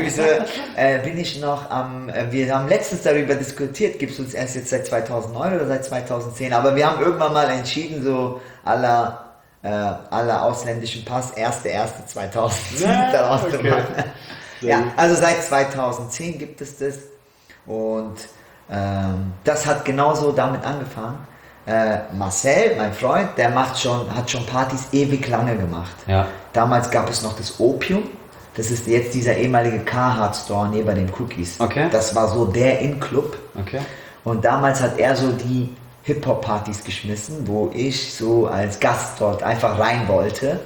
Bin ich noch wir haben letztens darüber diskutiert, gibt es uns erst jetzt seit 2009 oder seit 2010, aber wir haben irgendwann mal entschieden, so aller ausländischen Pass, 1.1.2010 daraus zu machen. Ja, also seit 2010 gibt es das und das hat genauso damit angefangen. Marcel, mein Freund, der hat schon Partys ewig lange gemacht. Ja. Damals gab es noch das Opium. Das ist jetzt dieser ehemalige Carhartt Store neben den Cookies. Okay. Das war so der In-Club. Okay. Und damals hat er so die Hip-Hop-Partys geschmissen, wo ich so als Gast dort einfach rein wollte.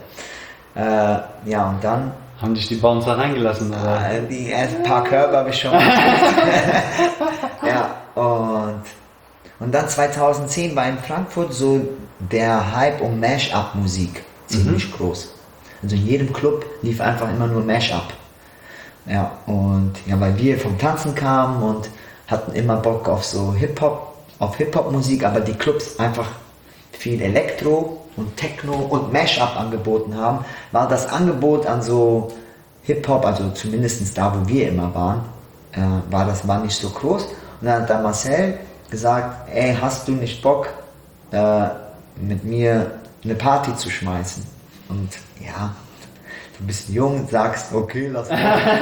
Und dann... Haben dich die Bouncer reingelassen, oder? Die ersten paar Körbe habe ich schon gemacht. Ja, und dann 2010 war in Frankfurt so der Hype um Mash-Up-Musik ziemlich groß. Also in jedem Club lief einfach immer nur Mash-Up. Ja, und weil wir vom Tanzen kamen und hatten immer Bock auf so Hip-Hop-Musik, aber die Clubs einfach viel Elektro und Techno und Mash-Up angeboten haben, war das Angebot an so Hip-Hop, also zumindest da, wo wir immer waren, war nicht so groß. Und dann hat der Marcel gesagt, ey, hast du nicht Bock, mit mir eine Party zu schmeißen? Und ja, du bist jung, sagst, okay, lass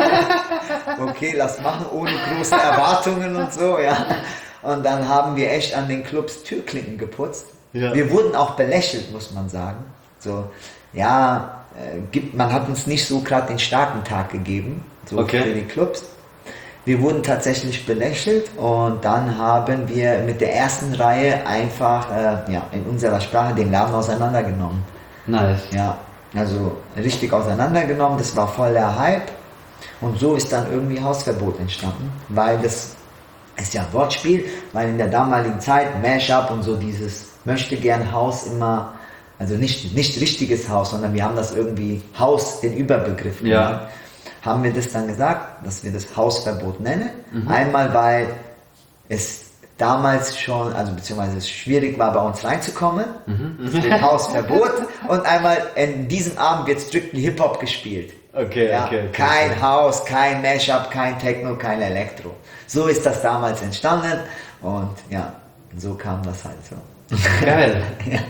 machen, ohne große Erwartungen und so, ja. Und dann haben wir echt an den Clubs Türklinken geputzt. Ja. Wir wurden auch belächelt, muss man sagen. So, ja, man hat uns nicht so gerade den starken Tag gegeben, so für die Clubs. Wir wurden tatsächlich belächelt und dann haben wir mit der ersten Reihe einfach in unserer Sprache den Laden auseinandergenommen. Nice. Ja, also richtig auseinandergenommen, das war voll der Hype und so ist dann irgendwie Hausverbot entstanden, weil das ist ja ein Wortspiel, weil in der damaligen Zeit Mashup und so dieses möchte gern Haus immer, also nicht richtiges Haus, sondern wir haben das irgendwie Haus, den Überbegriff genannt. Haben wir das dann gesagt, dass wir das Hausverbot nennen. Einmal, weil es damals schon, also beziehungsweise es schwierig war, bei uns reinzukommen, das Hausverbot. Und einmal, in diesem Abend wird strictly Hip-Hop gespielt. Okay. Kein Haus, kein Mashup, kein Techno, kein Elektro. So ist das damals entstanden und so kam das halt so. Geil.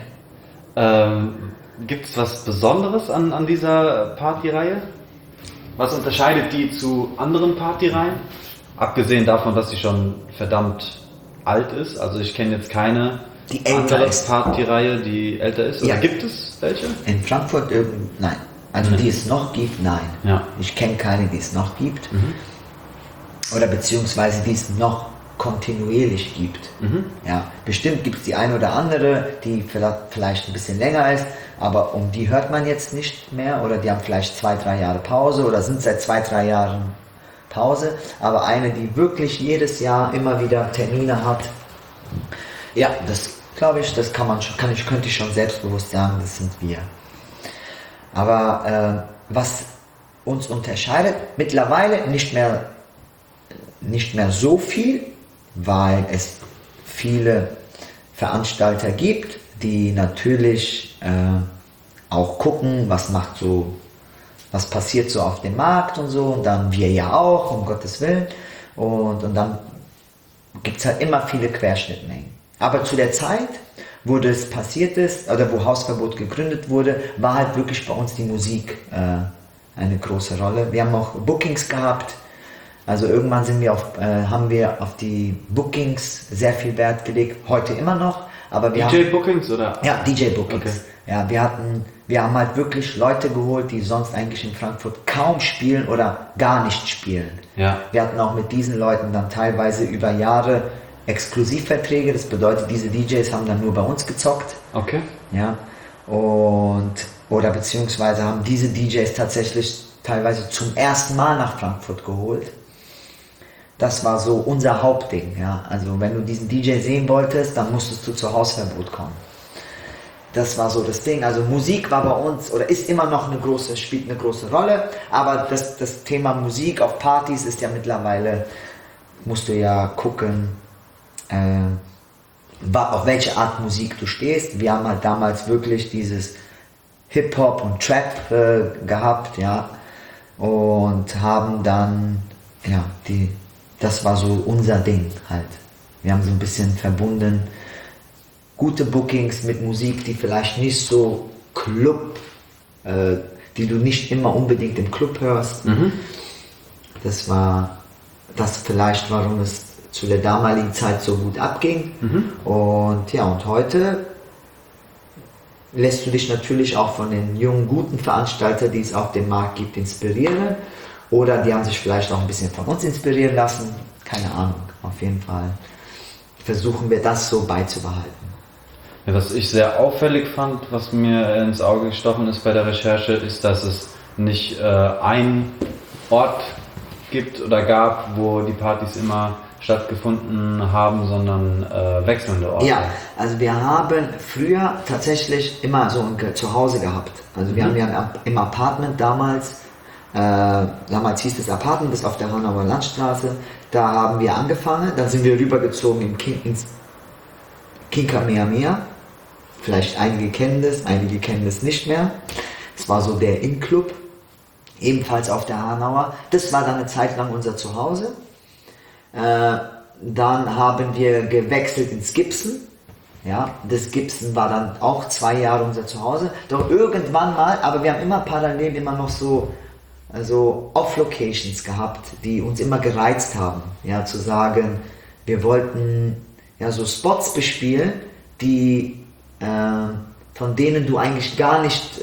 Gibt es was Besonderes an dieser Partyreihe? Was unterscheidet die zu anderen Partyreihen? Abgesehen davon, dass sie schon verdammt alt ist, also ich kenne jetzt keine Die älter andere ist. Partyreihe, die älter ist. Oder Ja. gibt es welche? In Frankfurt, nein. Also die es noch gibt, nein. Ja. Ich kenne keine, die es noch gibt. Oder beziehungsweise die es noch kontinuierlich gibt. Ja, bestimmt gibt es die eine oder andere, die vielleicht ein bisschen länger ist, aber um die hört man jetzt nicht mehr oder die haben vielleicht 2-3 Jahre Pause oder sind seit 2-3 Jahren Pause, aber eine, die wirklich jedes Jahr immer wieder Termine hat, ja, das glaube ich, das könnte ich schon selbstbewusst sagen, das sind wir. Aber was uns unterscheidet, mittlerweile nicht mehr so viel, weil es viele Veranstalter gibt, die natürlich auch gucken, was passiert so auf dem Markt und so, und dann wir ja auch, um Gottes Willen, und dann gibt es halt immer viele Querschnittmengen. Aber zu der Zeit, wo das passiert ist, oder wo Hausverbot gegründet wurde, war halt wirklich bei uns die Musik eine große Rolle. Wir haben auch Bookings gehabt. Also irgendwann haben wir auf die Bookings sehr viel Wert gelegt, heute immer noch, aber wir haben DJ-Bookings oder? ja, DJ-Bookings. Okay. Ja, wir haben halt wirklich Leute geholt, die sonst eigentlich in Frankfurt kaum spielen oder gar nicht spielen. Ja. Wir hatten auch mit diesen Leuten dann teilweise über Jahre Exklusivverträge, das bedeutet, diese DJs haben dann nur bei uns gezockt. Okay. Ja, oder beziehungsweise haben diese DJs tatsächlich teilweise zum ersten Mal nach Frankfurt geholt. Das war so unser Hauptding, ja. Also wenn du diesen DJ sehen wolltest, dann musstest du zur Hausverbot kommen. Das war so das Ding. Also Musik war bei uns oder ist immer noch spielt eine große Rolle, aber das Thema Musik auf Partys ist ja mittlerweile, musst du ja gucken, auf welche Art Musik du stehst. Wir haben halt damals wirklich dieses Hip-Hop und Trap gehabt, ja, und haben dann, ja, das war so unser Ding halt. Wir haben so ein bisschen verbunden, gute Bookings mit Musik, die vielleicht nicht so die du nicht immer unbedingt im Club hörst. Das war das vielleicht, warum es zu der damaligen Zeit so gut abging. Und ja, und heute lässt du dich natürlich auch von den jungen, guten Veranstaltern, die es auf dem Markt gibt, inspirieren. Oder die haben sich vielleicht auch ein bisschen von uns inspirieren lassen. Keine Ahnung, auf jeden Fall versuchen wir das so beizubehalten. Ja, was ich sehr auffällig fand, was mir ins Auge gestochen ist bei der Recherche, ist, dass es nicht einen Ort gibt oder gab, wo die Partys immer stattgefunden haben, sondern wechselnde Orte. Ja, also wir haben früher tatsächlich immer so ein Zuhause gehabt. Also wir haben ja im Apartment damals hieß das Apartment, das auf der Hanauer Landstraße, da haben wir angefangen, dann sind wir rübergezogen ins King Kamehameha. Vielleicht einige kennen das nicht mehr. Es war so der In-Club, ebenfalls auf der Hanauer. Das war dann eine Zeit lang unser Zuhause. Dann haben wir gewechselt ins Gibson. Ja, das Gibson war dann auch 2 Jahre unser Zuhause. Doch irgendwann mal, aber wir haben immer parallel immer noch so Off-Locations gehabt, die uns immer gereizt haben. Ja, zu sagen, wir wollten ja so Spots bespielen, die von denen du eigentlich gar nicht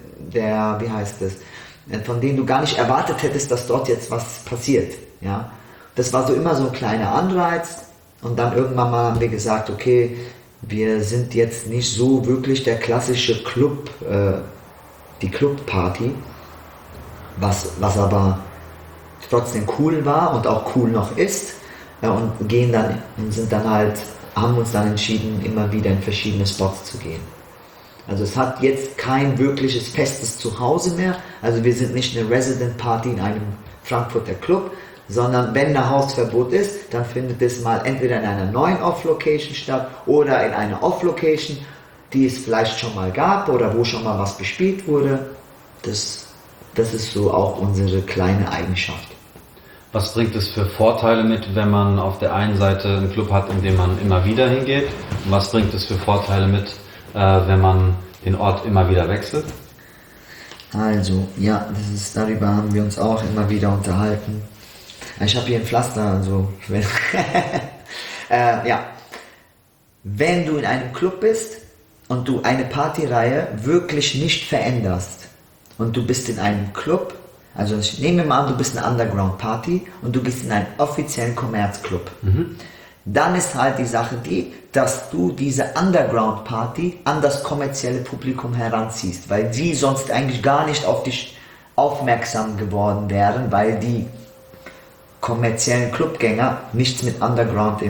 von denen du gar nicht erwartet hättest, dass dort jetzt was passiert. Ja, das war so immer so ein kleiner Anreiz, und dann irgendwann mal haben wir gesagt, okay, wir sind jetzt nicht so wirklich der klassische Club, die Clubparty, was aber trotzdem cool war und auch cool noch ist, und haben uns dann entschieden, immer wieder in verschiedene Spots zu gehen. Also es hat jetzt kein wirkliches festes Zuhause mehr, also wir sind nicht eine Resident Party in einem Frankfurter Club, sondern wenn ein Hausverbot ist, dann findet es mal entweder in einer neuen Off-Location statt oder in einer Off-Location, die es vielleicht schon mal gab oder wo schon mal was bespielt wurde. Das ist so auch unsere kleine Eigenschaft. Was bringt es für Vorteile mit, wenn man auf der einen Seite einen Club hat, in dem man immer wieder hingeht? Und was bringt es für Vorteile mit, wenn man den Ort immer wieder wechselt? Also, ja, darüber haben wir uns auch immer wieder unterhalten. Ich habe hier ein Pflaster, also ich will. Ja. Wenn du in einem Club bist und du eine Partyreihe wirklich nicht veränderst und du bist in einem Club, also ich nehme mal an, du bist eine Underground-Party und du gehst in einen offiziellen Kommerzclub, dann ist halt die Sache die, dass du diese Underground-Party an das kommerzielle Publikum heranziehst, weil die sonst eigentlich gar nicht auf dich aufmerksam geworden wären, weil die kommerziellen Clubgänger nichts mit Underground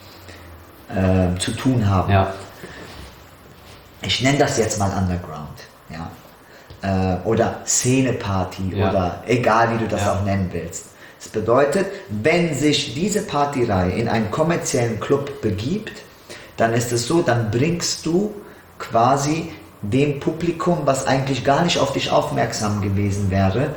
zu tun haben. Ja. Ich nenne das jetzt mal Underground, ja. Oder Szene-Party Ja. oder egal wie du das Ja. auch nennen willst. Das bedeutet, wenn sich diese Partyreihe in einen kommerziellen Club begibt, dann ist es so, dann bringst du quasi dem Publikum, was eigentlich gar nicht auf dich aufmerksam gewesen wäre,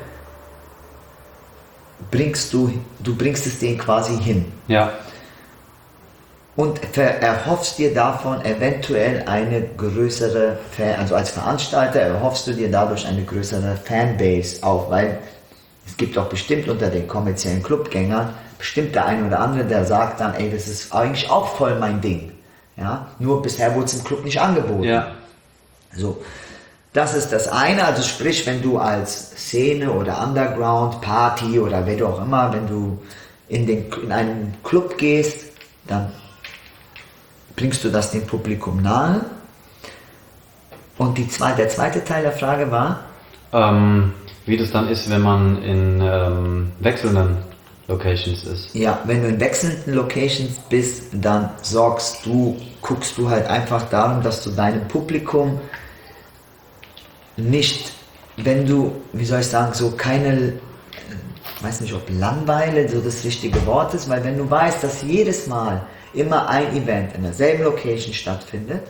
du bringst es denen quasi hin. Ja. Und erhoffst dir davon eventuell eine größere, also als Veranstalter erhoffst du dir dadurch eine größere Fanbase auf, weil es gibt auch bestimmt unter den kommerziellen Clubgängern bestimmt der eine oder andere, der sagt dann, ey, das ist eigentlich auch voll mein Ding. Ja? Nur bisher wurde es im Club nicht angeboten. Ja. So, das ist das eine, also sprich, wenn du als Szene oder Underground, Party oder wer du auch immer, wenn du in einen Club gehst, dann bringst du das dem Publikum nahe. Und der zweite Teil der Frage war? Wie das dann ist, wenn man in wechselnden Locations ist. Ja, wenn du in wechselnden Locations bist, dann guckst du halt einfach darum, dass du deinem Publikum nicht, wenn du, wie soll ich sagen, so keine, ich weiß nicht, ob Langeweile so das richtige Wort ist, weil wenn du weißt, dass jedes Mal immer ein Event in derselben Location stattfindet,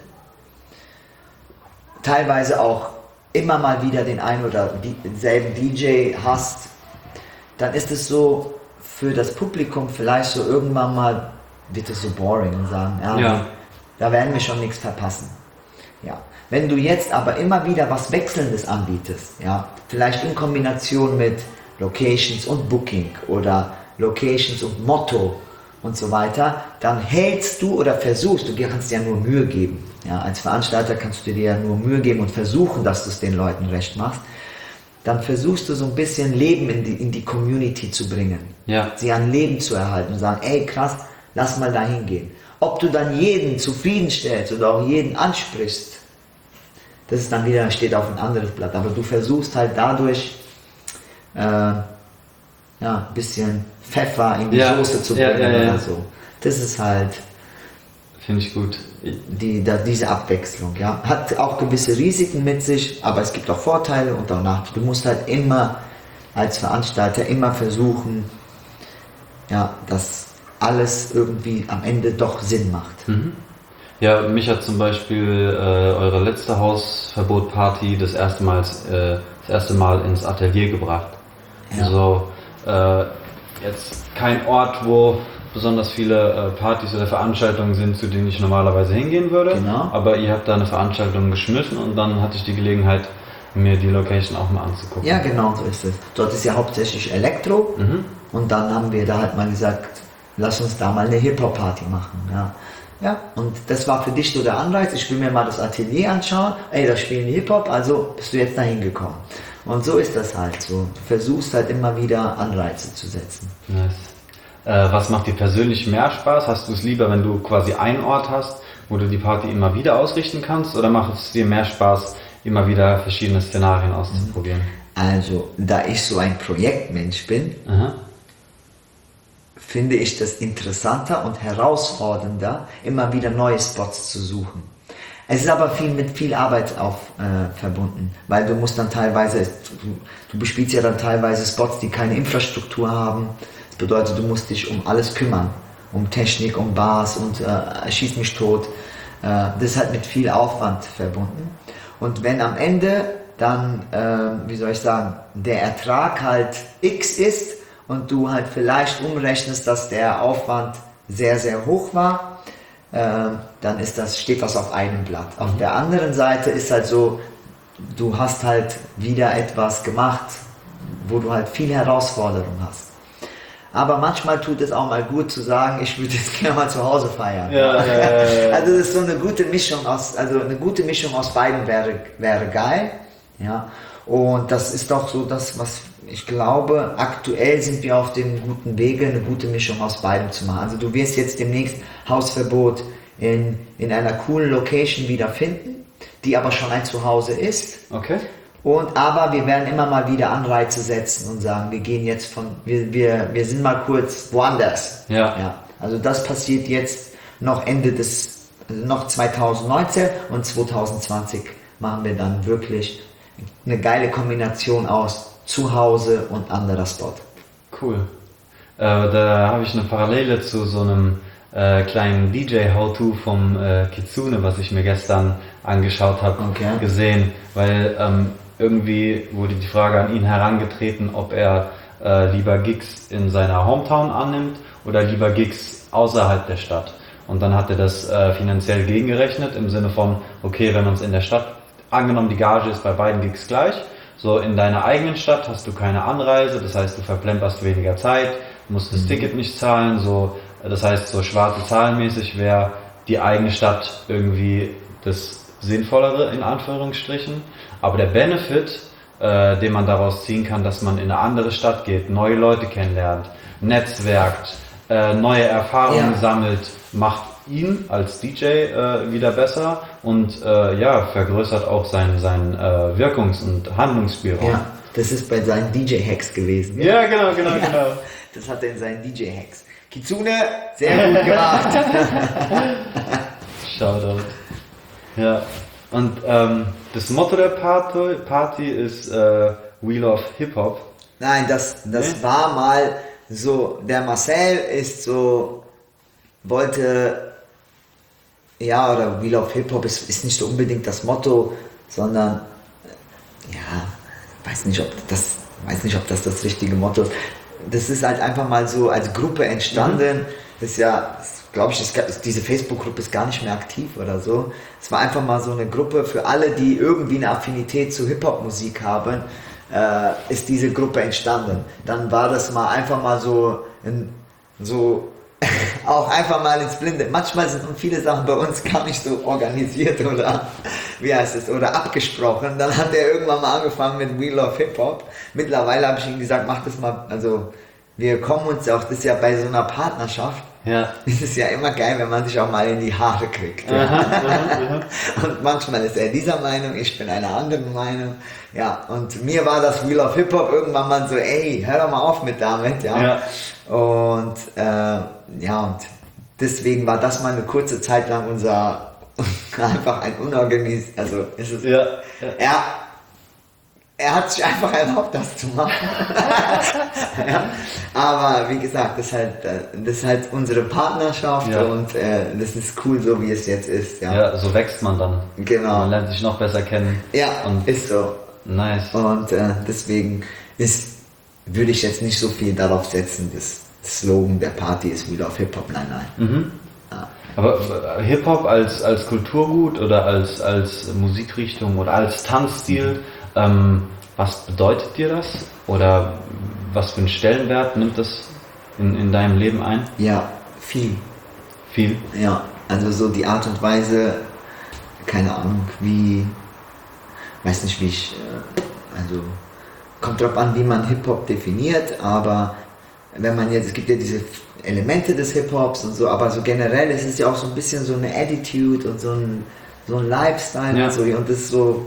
teilweise auch immer mal wieder den einen oder denselben DJ hast, dann ist es so für das Publikum vielleicht so irgendwann mal, wird es so boring und sagen, ja. Da werden wir schon nichts verpassen. Ja. Wenn du jetzt aber immer wieder was Wechselndes anbietest, ja, vielleicht in Kombination mit Locations und Booking oder Locations und Motto und so weiter, dann hältst du oder versuchst, du kannst dir ja nur Mühe geben. Ja, als Veranstalter kannst du dir ja nur Mühe geben und versuchen, dass du es den Leuten recht machst. Dann versuchst du so ein bisschen Leben in die Community zu bringen. Ja. Sie an Leben zu erhalten und sagen, ey krass, lass mal da hingehen. Ob du dann jeden zufriedenstellst oder auch jeden ansprichst, das ist dann wieder, steht auf ein anderes Blatt. Aber du versuchst halt dadurch ein bisschen Pfeffer in die Soße zu bringen oder so. Das ist halt, finde ich gut. diese Abwechslung. Ja. Hat auch gewisse Risiken mit sich, aber es gibt auch Vorteile und auch Nachteile. Du musst halt immer als Veranstalter immer versuchen, ja, dass alles irgendwie am Ende doch Sinn macht. Mhm. Ja, mich hat zum Beispiel eure letzte Hausverbot-Party das erste Mal ins Atelier gebracht. Ja. Also jetzt kein Ort, wo besonders viele Partys oder Veranstaltungen sind, zu denen ich normalerweise hingehen würde. Genau. Aber ihr habt da eine Veranstaltung geschmissen und dann hatte ich die Gelegenheit, mir die Location auch mal anzugucken. Ja, genau so ist es. Dort ist ja hauptsächlich Elektro und dann haben wir da halt mal gesagt, lass uns da mal eine Hip-Hop-Party machen. Ja. Ja, und das war für dich so der Anreiz, ich will mir mal das Atelier anschauen, ey, da spielen die Hip-Hop, also bist du jetzt da hingekommen. Und so ist das halt so. Du versuchst halt immer wieder Anreize zu setzen. Nice. Was macht dir persönlich mehr Spaß? Hast du es lieber, wenn du quasi einen Ort hast, wo du die Party immer wieder ausrichten kannst? Oder macht es dir mehr Spaß, immer wieder verschiedene Szenarien auszuprobieren? Also, da ich so ein Projektmensch bin, finde ich das interessanter und herausfordernder, immer wieder neue Spots zu suchen. Es ist aber mit viel Arbeit verbunden, weil du musst dann teilweise, du bespielst ja dann teilweise Spots, die keine Infrastruktur haben. Das bedeutet, du musst dich um alles kümmern, um Technik, um Bars und schieß mich tot. Das ist halt mit viel Aufwand verbunden. Und wenn am Ende dann, wie soll ich sagen, der Ertrag halt X ist und du halt vielleicht umrechnest, dass der Aufwand sehr, sehr hoch war, dann steht das auf einem Blatt. Auf der anderen Seite ist halt so, du hast halt wieder etwas gemacht, wo du halt viel Herausforderung hast. aber manchmal tut es auch mal gut zu sagen, ich würde jetzt gerne mal zu Hause feiern. Ja. Also das ist so eine gute Mischung aus beiden wäre geil. Ja. Und das ist doch so das, was ich glaube, aktuell sind wir auf dem guten Wege, eine gute Mischung aus beidem zu machen. Also du wirst jetzt demnächst Hausverbot in einer coolen Location wieder finden, die aber schon ein Zuhause ist. Okay. Aber wir werden immer mal wieder Anreize setzen und sagen, wir gehen jetzt wir sind mal kurz woanders. Ja. Also das passiert jetzt noch noch 2019 und 2020 machen wir dann wirklich eine geile Kombination aus Zuhause und anderer Spot. Cool. Da habe ich eine Parallele zu so einem kleinen DJ-How-To vom Kitsune, was ich mir gestern angeschaut habe, gesehen, weil irgendwie wurde die Frage an ihn herangetreten, ob er lieber Gigs in seiner Hometown annimmt oder lieber Gigs außerhalb der Stadt. Und dann hat er das finanziell gegengerechnet im Sinne von, okay, wenn man es in der Stadt, angenommen die Gage ist bei beiden Gigs gleich, so in deiner eigenen Stadt hast du keine Anreise, das heißt du verplemperst weniger Zeit, musst das Ticket nicht zahlen, so, das heißt so schwarze Zahlenmäßig wäre die eigene Stadt irgendwie das Sinnvollere in Anführungsstrichen, aber der Benefit, den man daraus ziehen kann, dass man in eine andere Stadt geht, neue Leute kennenlernt, netzwerkt, neue Erfahrungen sammelt, macht ihn als DJ wieder besser und vergrößert auch sein Wirkungs- und Handlungsspielraum. Ja, das ist bei seinen DJ-Hacks gewesen. Ja, genau. Das hat er in seinen DJ-Hacks. Kitsune, sehr gut gemacht. Shoutout. Ja, und das Motto der Party ist We Love Hip-Hop. Nein, das war mal so, der Marcel wollte, oder We Love Hip-Hop ist nicht so unbedingt das Motto, sondern, weiß nicht, ob das richtige Motto ist. Das ist halt einfach mal so als Gruppe entstanden. Das ist glaube ich, diese Facebook-Gruppe ist gar nicht mehr aktiv oder so. Es war einfach mal so eine Gruppe für alle, die irgendwie eine Affinität zu Hip-Hop-Musik haben, ist diese Gruppe entstanden. Dann war das mal einfach mal so auch einfach mal ins Blinde. Manchmal sind viele Sachen bei uns gar nicht so organisiert oder oder abgesprochen. Dann hat er irgendwann mal angefangen mit We Love Hip Hop. Mittlerweile habe ich ihm gesagt, mach das mal, also wir kommen uns auch, das ist ja bei so einer Partnerschaft, ist es ja immer geil, wenn man sich auch mal in die Haare kriegt. Und manchmal ist er dieser Meinung, ich bin einer anderen Meinung. Ja, und mir war das We Love Hip Hop irgendwann mal so, ey, hör doch mal auf mit damit, Und und deswegen war das mal eine kurze Zeit lang einfach ein unorganisiert, also ist es, er hat sich einfach erlaubt, das zu machen. Aber wie gesagt, das ist halt unsere Partnerschaft und das ist cool, so wie es jetzt ist. Ja, so wächst man dann. Genau. Man lernt sich noch besser kennen. Ja, und ist so. Nice. Und deswegen würde ich jetzt nicht so viel darauf setzen, das Slogan der Party ist We Love Hip Hop. Nein. Ja. Aber Hip-Hop als Kulturgut oder als Musikrichtung oder als Tanzstil, was bedeutet dir das? Oder was für einen Stellenwert nimmt das in deinem Leben ein? Ja, viel. Viel? Ja, also so die Art und Weise, keine Ahnung, also kommt drauf an, wie man Hip-Hop definiert, aber es gibt ja diese Elemente des Hip-Hops und so, aber so generell ist es ja auch so ein bisschen so eine Attitude und so ein Lifestyle und so, und das ist so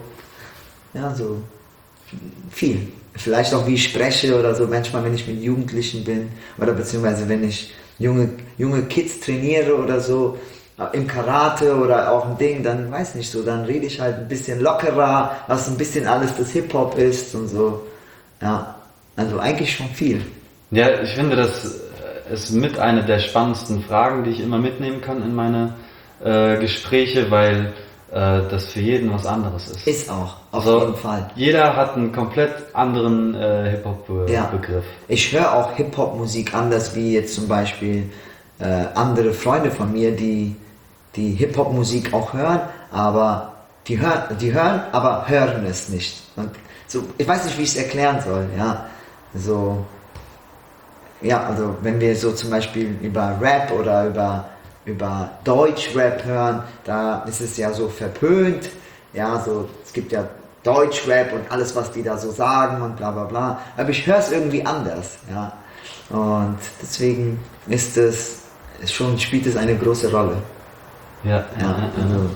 viel. Vielleicht auch wie ich spreche oder so, manchmal wenn ich mit Jugendlichen bin oder beziehungsweise wenn ich junge Kids trainiere oder so, im Karate oder auch ein Ding, dann weiß nicht so, dann rede ich halt ein bisschen lockerer, was ein bisschen alles das Hip-Hop ist und so. Ja, also eigentlich schon viel. Ja, ich finde, das ist mit einer der spannendsten Fragen, die ich immer mitnehmen kann in meine Gespräche, weil das für jeden was anderes ist. Ist auch, auf jeden Fall. Jeder hat einen komplett anderen Hip-Hop-Begriff. Ich höre auch Hip-Hop-Musik anders wie jetzt zum Beispiel andere Freunde von mir, die Hip-Hop-Musik auch hören, aber die hören, aber hören es nicht. Und so, ich weiß nicht, wie ich es erklären soll, ja. So, ja, also wenn wir so zum Beispiel über Rap oder über Deutschrap hören, da ist es ja so verpönt, ja, so, es gibt ja Deutschrap und alles, was die da so sagen und bla bla bla, aber ich höre es irgendwie anders, ja, und deswegen spielt es eine große Rolle. Ja, Also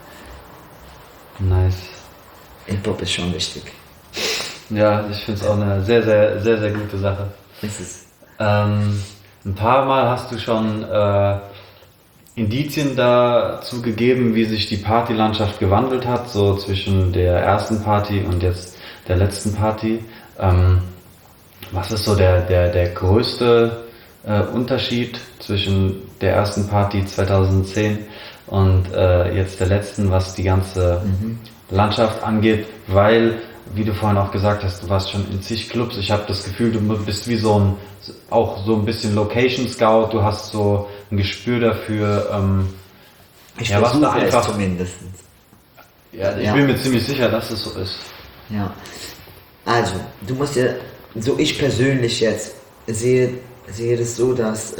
nice. Hip-Hop ist schon wichtig. Ja, ich finde es auch eine sehr, sehr, sehr, sehr gute Sache. Ist es. Ein paar Mal hast du schon Indizien dazu gegeben, wie sich die Partylandschaft gewandelt hat, so zwischen der ersten Party und jetzt der letzten Party. Was ist so der größte Unterschied zwischen der ersten Party 2010 und jetzt der letzten, was die ganze Landschaft angeht? Weil, wie du vorhin auch gesagt hast, du warst schon in zig Clubs. Ich habe das Gefühl, du bist wie auch so ein bisschen Location Scout. Du hast so ein Gespür dafür. Ich was da versuche es einfach. zumindest. Ja, ich Ja. bin mir ziemlich sicher, dass es so ist. Ja. Also, du musst ja, so ich persönlich jetzt sehe das so, dass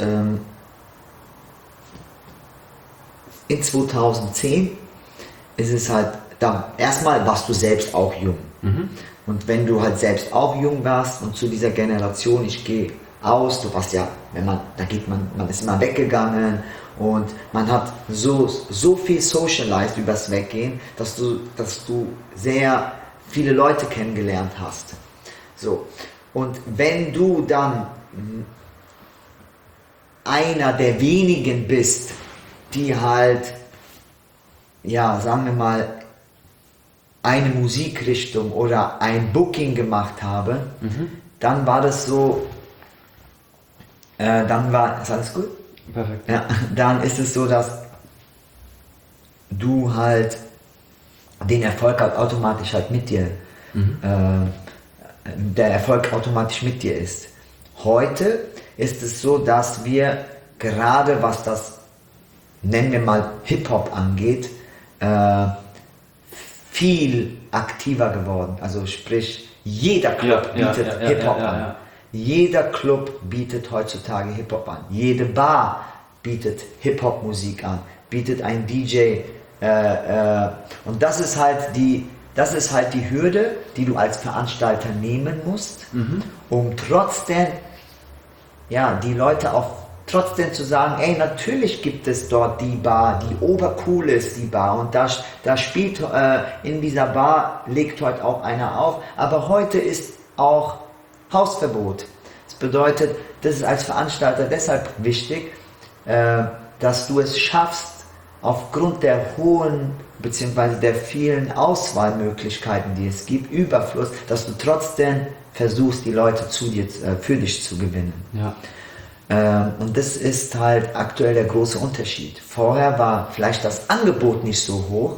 in 2010 ist es halt, da erstmal warst du selbst auch jung. Und wenn du halt selbst auch jung warst und zu dieser Generation, ich gehe aus, du warst ja, man ist immer weggegangen und man hat so viel socialized übers Weggehen, dass du sehr viele Leute kennengelernt hast. So. Und wenn du dann einer der wenigen bist, die halt, ja, sagen wir mal, eine Musikrichtung oder ein Booking gemacht habe, dann war das so, ist alles gut? Perfekt. Ja, dann ist es so, dass du halt den Erfolg halt automatisch halt mit dir, der Erfolg automatisch mit dir ist. Heute ist es so, dass wir gerade was das, nennen wir mal Hip-Hop angeht, viel aktiver geworden. Also sprich, jeder Club bietet Hip-Hop an. Ja. Jeder Club bietet heutzutage Hip-Hop an. Jede Bar bietet Hip-Hop-Musik an, bietet ein DJ. Und das ist halt die Hürde, die du als Veranstalter nehmen musst, um trotzdem, ja, die Leute auch trotzdem zu sagen, ey, natürlich gibt es dort die Bar, die obercool ist, die Bar, und da spielt, in dieser Bar legt heute auch einer auf, aber heute ist auch Hausverbot. Das bedeutet, das ist als Veranstalter deshalb wichtig, dass du es schaffst, aufgrund der hohen bzw. der vielen Auswahlmöglichkeiten, die es gibt, Überfluss, dass du trotzdem versuchst, die Leute für dich zu gewinnen. Ja. Und das ist halt aktuell der große Unterschied. Vorher war vielleicht das Angebot nicht so hoch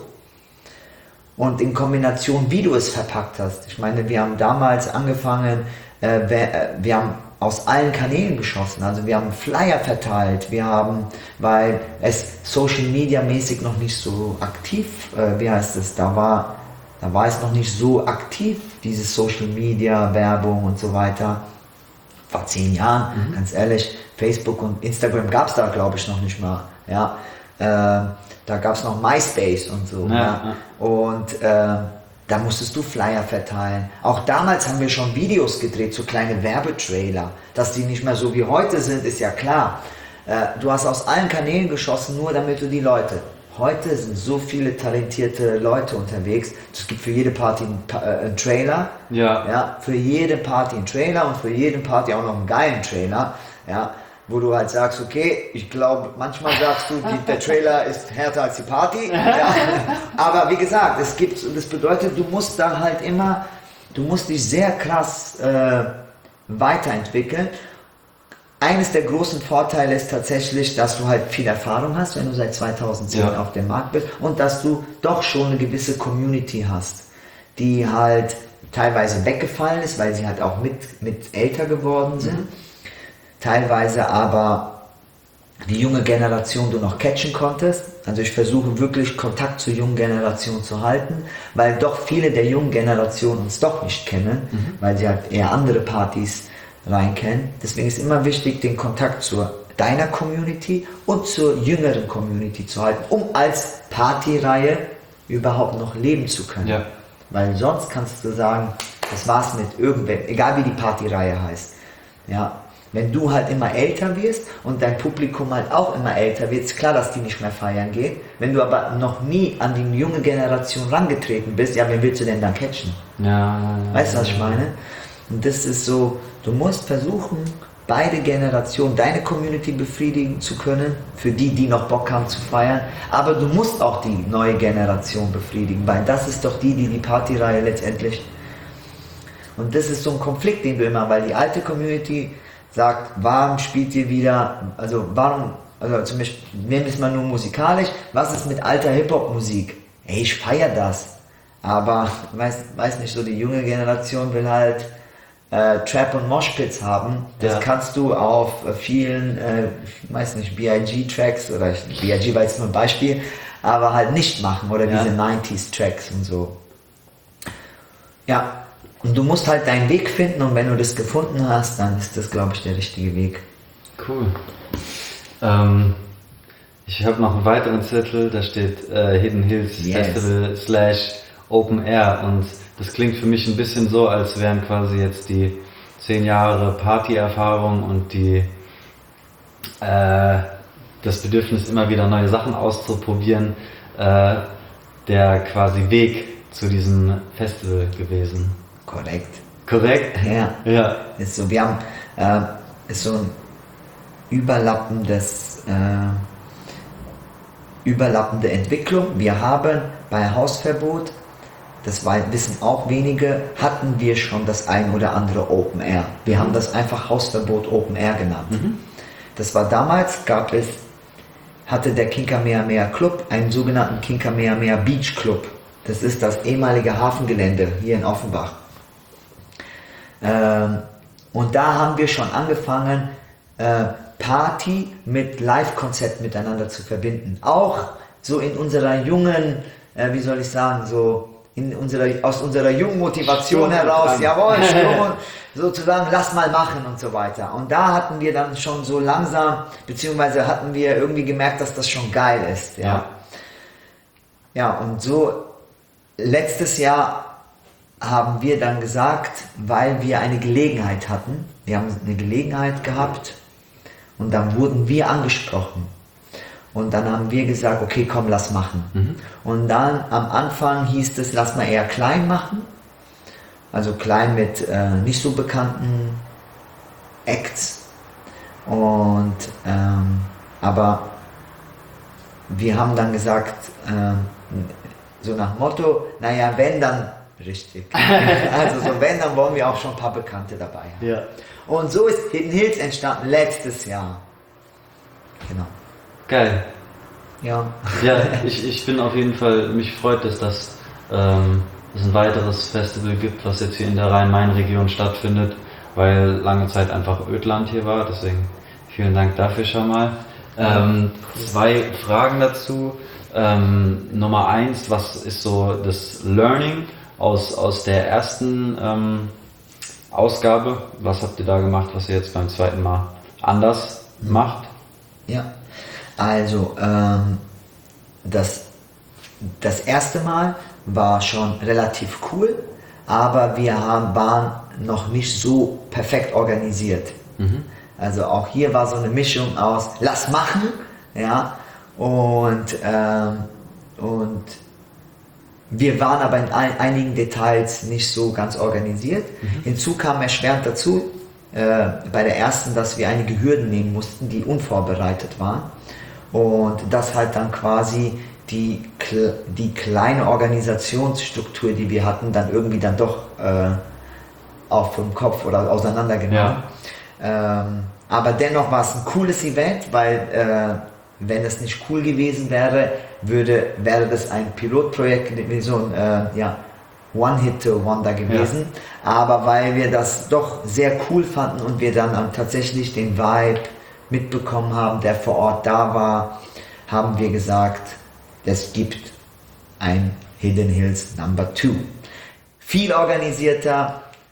und in Kombination, wie du es verpackt hast. Ich meine, wir haben damals angefangen, wir haben aus allen Kanälen geschossen, also wir haben Flyer verteilt, weil es Social Media mäßig noch nicht so aktiv, da war es noch nicht so aktiv, diese Social Media Werbung und so weiter. Vor 10 Jahren, ganz ehrlich, Facebook und Instagram gab es da, glaube ich, noch nicht mal. Ja? Da gab es noch MySpace und so. Ja. Und da musstest du Flyer verteilen. Auch damals haben wir schon Videos gedreht, so kleine Werbetrailer. Dass die nicht mehr so wie heute sind, ist ja klar. Du hast aus allen Kanälen geschossen, nur damit du die Leute. Heute sind so viele talentierte Leute unterwegs. Es gibt für jede Party einen Trailer. Ja, für jede Party einen Trailer und für jede Party auch noch einen geilen Trailer. Ja, wo du halt sagst, okay, ich glaube, manchmal sagst du, der Trailer ist härter als die Party. Ja. Aber wie gesagt, das bedeutet, du musst da halt du musst dich sehr krass weiterentwickeln. Eines der großen Vorteile ist tatsächlich, dass du halt viel Erfahrung hast, wenn du seit 2010 auf dem Markt bist, und dass du doch schon eine gewisse Community hast, die halt teilweise weggefallen ist, weil sie halt auch mit älter geworden sind. Teilweise aber die junge Generation du noch catchen konntest. Also ich versuche wirklich Kontakt zur jungen Generation zu halten, weil doch viele der jungen Generation uns doch nicht kennen, weil sie halt eher andere Partys rein kennen. Deswegen ist immer wichtig, den Kontakt zu deiner Community und zur jüngeren Community zu halten, um als Partyreihe überhaupt noch leben zu können. Ja. Weil sonst kannst du sagen, das war's mit irgendwem, egal wie die Partyreihe heißt. Ja, wenn du halt immer älter wirst und dein Publikum halt auch immer älter wird, ist klar, dass die nicht mehr feiern gehen. Wenn du aber noch nie an die junge Generation rangetreten bist, ja, wen willst du denn dann catchen? Ja. Weißt du, was ich meine? Und das ist so, du musst versuchen, beide Generationen, deine Community befriedigen zu können, für die, die noch Bock haben zu feiern, aber du musst auch die neue Generation befriedigen, weil das ist doch die Partyreihe letztendlich. Und das ist so ein Konflikt, den du immer, weil die alte Community sagt, warum spielt ihr wieder, also zum Beispiel, nehmen wir es mal nur musikalisch, was ist mit alter Hip-Hop-Musik? Ey, ich feiere das, aber weiß nicht, so die junge Generation will halt Trap und Moshpits haben. Das kannst du auf vielen, ich weiß nicht, B.I.G. Tracks oder B.I.G. war jetzt nur ein Beispiel, aber halt nicht machen oder diese 90s Tracks und so. Ja. Und du musst halt deinen Weg finden und wenn du das gefunden hast, dann ist das, glaube ich, der richtige Weg. Cool. Ich habe noch einen weiteren Zettel, da steht Hidden Hills Festival / Open Air und das klingt für mich ein bisschen so, als wären quasi jetzt die 10 Jahre Partyerfahrung und das Bedürfnis, immer wieder neue Sachen auszuprobieren, der quasi Weg zu diesem Festival gewesen. Korrekt? Ja. Ist so, wir haben ist so ein überlappende Entwicklung. Wir haben bei Hausverbot, das wissen auch wenige, hatten wir schon das ein oder andere Open Air. Wir haben das einfach Hausverbot Open Air genannt. Das war damals, hatte der King Kamehameha Club einen sogenannten King Kamehameha Beach Club. Das ist das ehemalige Hafengelände hier in Offenbach. Und da haben wir schon angefangen, Party mit Live-Konzept miteinander zu verbinden. Auch so in unserer jungen, wie soll ich sagen, so aus unserer jungen Motivation heraus, jawohl, sozusagen, lass mal machen und so weiter. Und da hatten wir dann schon so langsam, beziehungsweise hatten wir irgendwie gemerkt, dass das schon geil ist. Ja, und so letztes Jahr haben wir dann gesagt, weil wir eine Gelegenheit hatten, wir haben eine Gelegenheit gehabt und dann wurden wir angesprochen und dann haben wir gesagt, okay, komm, lass machen. Und dann am Anfang hieß es, lass mal eher klein machen, also klein mit nicht so bekannten Acts und aber wir haben dann gesagt, so nach Motto, naja, wenn dann richtig. Also so wenn, dann wollen wir auch schon ein paar Bekannte dabei haben. Ja. Und so ist Hidden Hills entstanden letztes Jahr. Genau. Geil. Ja. Ja, ich bin auf jeden Fall, mich freut es, dass es ein weiteres Festival gibt, was jetzt hier in der Rhein-Main-Region stattfindet, weil lange Zeit einfach Ödland hier war, deswegen vielen Dank dafür schon mal. 2 Fragen dazu. Nummer 1, was ist so das Learning aus der ersten Ausgabe? Was habt ihr da gemacht, was ihr jetzt beim zweiten Mal anders macht? Ja, also das erste Mal war schon relativ cool, aber wir waren noch nicht so perfekt organisiert. Also auch hier war so eine Mischung aus lass machen, ja, und wir waren aber in einigen Details nicht so ganz organisiert. Hinzu kam erschwerend dazu, bei der ersten, dass wir einige Hürden nehmen mussten, die unvorbereitet waren. Und das halt dann quasi die kleine Organisationsstruktur, die wir hatten, dann irgendwie dann doch auf den Kopf oder auseinandergenommen. Ja. Aber dennoch war es ein cooles Event, weil wenn es nicht cool gewesen wäre, wäre das ein Pilotprojekt, so ein One-Hit-Wonder gewesen. Ja. Aber weil wir das doch sehr cool fanden und wir dann tatsächlich den Vibe mitbekommen haben, der vor Ort da war, haben wir gesagt, es gibt ein Hidden Hills Number 2. Viel organisierter,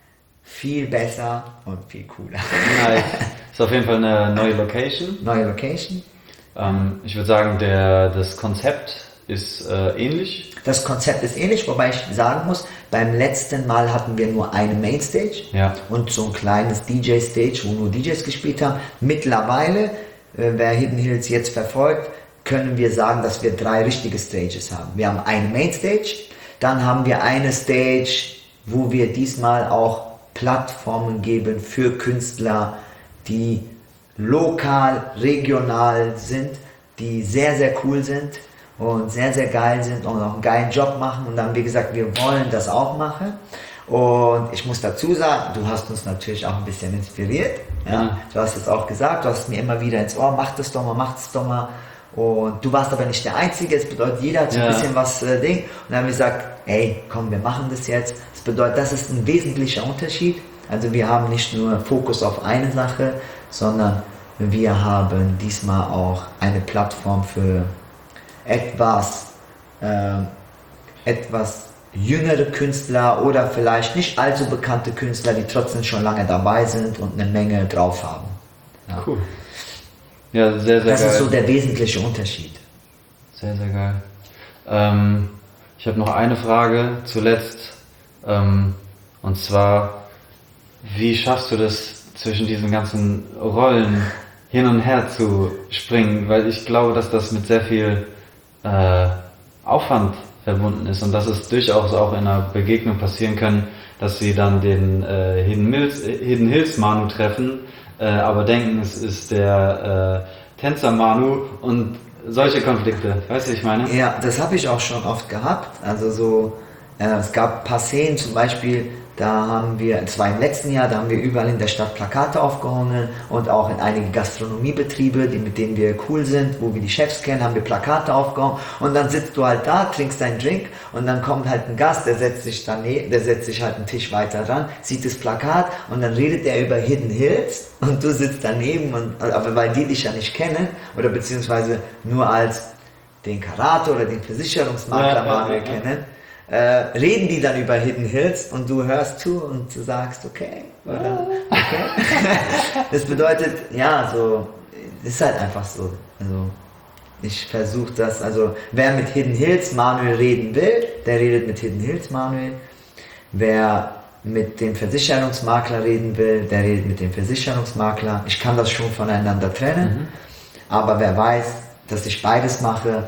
viel besser und viel cooler. Nice. Ist auf jeden Fall eine neue Location. Neue Location. Ich würde sagen, das Konzept ist ähnlich. Das Konzept ist ähnlich, wobei ich sagen muss, beim letzten Mal hatten wir nur eine Mainstage Ja. und so ein kleines DJ-Stage, wo nur DJs gespielt haben. Mittlerweile, wer Hidden Hills jetzt verfolgt, können wir sagen, dass wir 3 richtige Stages haben. Wir haben eine Mainstage, dann haben wir eine Stage, wo wir diesmal auch Plattformen geben für Künstler, die lokal, regional sind, die sehr, sehr cool sind und sehr, sehr geil sind und auch einen geilen Job machen. Und dann haben wir gesagt, wir wollen das auch machen. Und ich muss dazu sagen, du hast uns natürlich auch ein bisschen inspiriert. Ja? Du hast es auch gesagt, du hast mir immer wieder ins Ohr, mach das doch mal, mach das doch mal. Und du warst aber nicht der Einzige, es bedeutet, jeder hat so ein bisschen was Ding. Und dann haben wir gesagt, ey, komm, wir machen das jetzt. Das bedeutet, das ist ein wesentlicher Unterschied. Also wir haben nicht nur Fokus auf eine Sache, sondern wir haben diesmal auch eine Plattform für etwas jüngere Künstler oder vielleicht nicht allzu bekannte Künstler, die trotzdem schon lange dabei sind und eine Menge drauf haben. Ja. Cool. Ja, sehr, sehr Das geil. ist so der wesentliche Unterschied. Sehr, sehr geil. Ich habe noch eine Frage zuletzt. Und zwar, wie schaffst du das, zwischen diesen ganzen Rollen hin und her zu springen? Weil ich glaube, dass das mit sehr viel Aufwand verbunden ist und dass es durchaus auch in einer Begegnung passieren kann, dass sie dann den Hidden Hills Manu treffen, aber denken, es ist der Tänzer Manu und solche Konflikte. Weißt du, ich meine? Ja, das habe ich auch schon oft gehabt. Also so, es gab ein paar Szenen, zum Beispiel, da haben wir, das war im letzten Jahr, da haben wir überall in der Stadt Plakate aufgehangen und auch in einige Gastronomiebetriebe, mit denen wir cool sind, wo wir die Chefs kennen, haben wir Plakate aufgehangen und dann sitzt du halt da, trinkst deinen Drink und dann kommt halt ein Gast, der setzt sich halt einen Tisch weiter ran, sieht das Plakat und dann redet er über Hidden Hills und du sitzt daneben, aber weil die dich ja nicht kennen oder beziehungsweise nur als den Karate oder den Versicherungsmakler Manuel kennen, reden die dann über Hidden Hills und du hörst zu und du sagst, okay, oder? Okay. Das bedeutet, ja, so, das ist halt einfach so. Also, ich versuche das, also, wer mit Hidden Hills Manuel reden will, der redet mit Hidden Hills Manuel. Wer mit dem Versicherungsmakler reden will, der redet mit dem Versicherungsmakler. Ich kann das schon voneinander trennen, aber wer weiß, dass ich beides mache,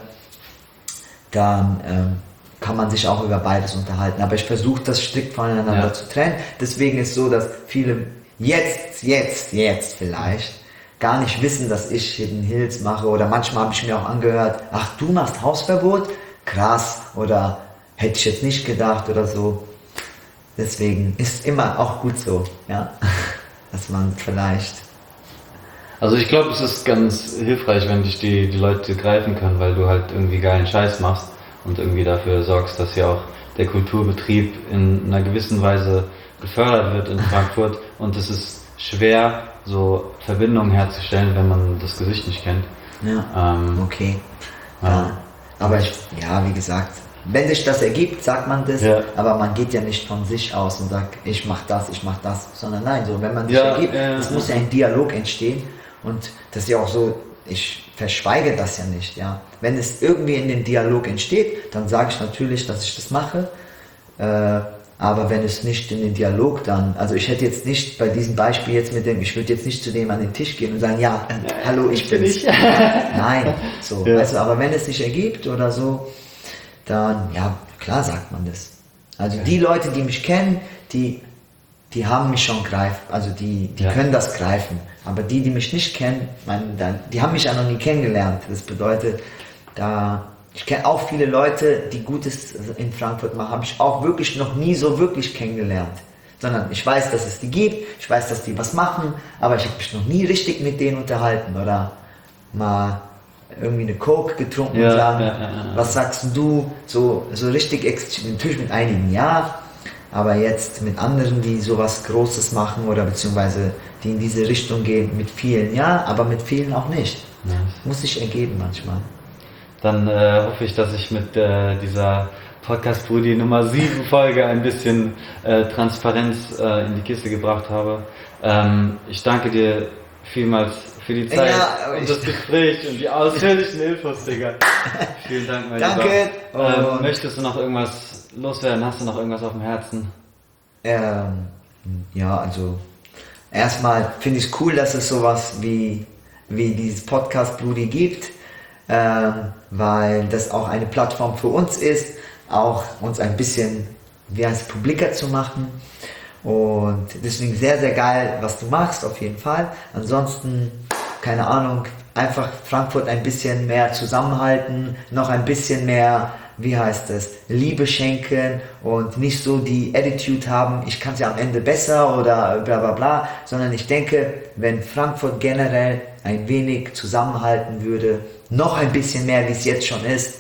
dann kann man sich auch über beides unterhalten. Aber ich versuche das strikt voneinander zu trennen. Deswegen ist es so, dass viele jetzt vielleicht gar nicht wissen, dass ich Hidden Hills mache. Oder manchmal habe ich mir auch angehört, ach, du machst Hausverbot? Krass. Oder hätte ich jetzt nicht gedacht oder so. Deswegen ist immer auch gut so, ja, dass man vielleicht... Also ich glaube, es ist ganz hilfreich, wenn dich die Leute greifen können, weil du halt irgendwie geilen Scheiß machst und irgendwie dafür sorgst, dass ja auch der Kulturbetrieb in einer gewissen Weise gefördert wird in Frankfurt und es ist schwer, so Verbindungen herzustellen, wenn man das Gesicht nicht kennt. Ja, okay. Ja. Aber wie gesagt, wenn sich das ergibt, sagt man das, aber man geht ja nicht von sich aus und sagt, ich mach das, sondern nein, so, wenn man sich ergibt, es muss ja ein Dialog entstehen und das ist ja auch so, ich verschweige das ja nicht, ja. Wenn es irgendwie in dem Dialog entsteht, dann sage ich natürlich, dass ich das mache, aber wenn es nicht in den Dialog dann, also ich hätte jetzt nicht bei diesem Beispiel jetzt ich würde jetzt nicht zu dem an den Tisch gehen und sagen, ja, hallo, ich bin's. Nein, so, weißt du, aber wenn es sich ergibt oder so, dann, ja, klar sagt man das. Also die Leute, die mich kennen, die haben mich schon also die können das greifen. Aber die mich nicht kennen, die haben mich ja noch nie kennengelernt. Das bedeutet, ich kenne auch viele Leute, die Gutes in Frankfurt machen, habe ich auch wirklich noch nie so wirklich kennengelernt. Sondern ich weiß, dass es die gibt, ich weiß, dass die was machen, aber ich habe mich noch nie richtig mit denen unterhalten oder mal irgendwie eine Coke getrunken und sagen, was sagst du, so richtig, natürlich mit einigen ja, aber jetzt mit anderen, die sowas Großes machen oder beziehungsweise die in diese Richtung gehen, mit vielen ja, aber mit vielen auch nicht. Nice. Muss sich ergeben manchmal. dann hoffe ich, dass ich mit dieser Podcast Brudi Nummer 7 Folge ein bisschen Transparenz in die Kiste gebracht habe. Ich danke dir vielmals für die Zeit und das Gespräch und die ausführlichen Infos, Digga. Vielen Dank, mein Danke. Lieber. Möchtest du noch irgendwas loswerden? Hast du noch irgendwas auf dem Herzen? Ja, also erstmal finde ich es cool, dass es sowas wie dieses Podcast Brudi gibt, weil das auch eine Plattform für uns ist, auch uns ein bisschen publiker zu machen. Und deswegen sehr, sehr geil, was du machst, auf jeden Fall. Ansonsten, keine Ahnung, einfach Frankfurt ein bisschen mehr zusammenhalten, noch ein bisschen mehr, Liebe schenken und nicht so die Attitude haben, ich kann es ja am Ende besser oder bla bla bla, sondern ich denke, wenn Frankfurt generell ein wenig zusammenhalten würde, noch ein bisschen mehr, wie es jetzt schon ist,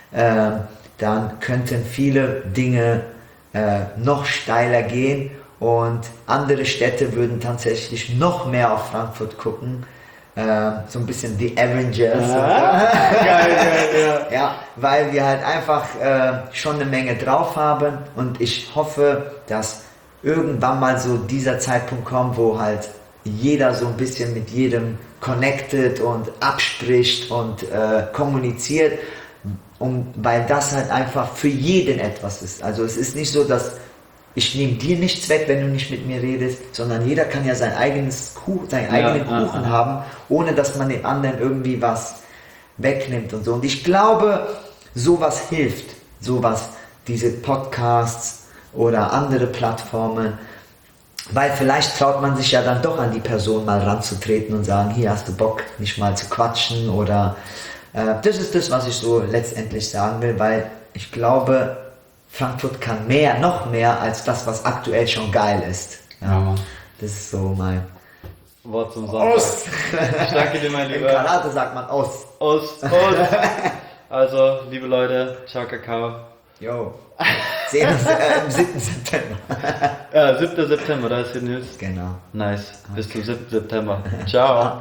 dann könnten viele Dinge noch steiler gehen und andere Städte würden tatsächlich noch mehr auf Frankfurt gucken. So ein bisschen die Avengers. Geil, ja, weil wir halt einfach schon eine Menge drauf haben und ich hoffe, dass irgendwann mal so dieser Zeitpunkt kommt, wo halt jeder so ein bisschen mit jedem connected und abspricht und kommuniziert, weil das halt einfach für jeden etwas ist. Also es ist nicht so, dass ich nehme dir nichts weg, wenn du nicht mit mir redest, sondern jeder kann ja seinen eigenen Kuchen haben, ohne dass man den anderen irgendwie was wegnimmt und so. Und ich glaube, sowas hilft, diese Podcasts oder andere Plattformen, weil vielleicht traut man sich ja dann doch an die Person mal ranzutreten und sagen, hier hast du Bock, mich mal zu quatschen oder das ist das, was ich so letztendlich sagen will, weil ich glaube, Frankfurt kann noch mehr als das, was aktuell schon geil ist. Ja, das ist so mein Wort zum Sonntag. Ost. Ich danke dir, mein Lieber. Im Karate sagt man Ost. Ost. Also, liebe Leute, ciao, Kakao. Jo. Sehen uns am 7. September. Ja, 7. September, da ist Hidden Hills. Genau. Nice. Bis zum 7. September. Ciao.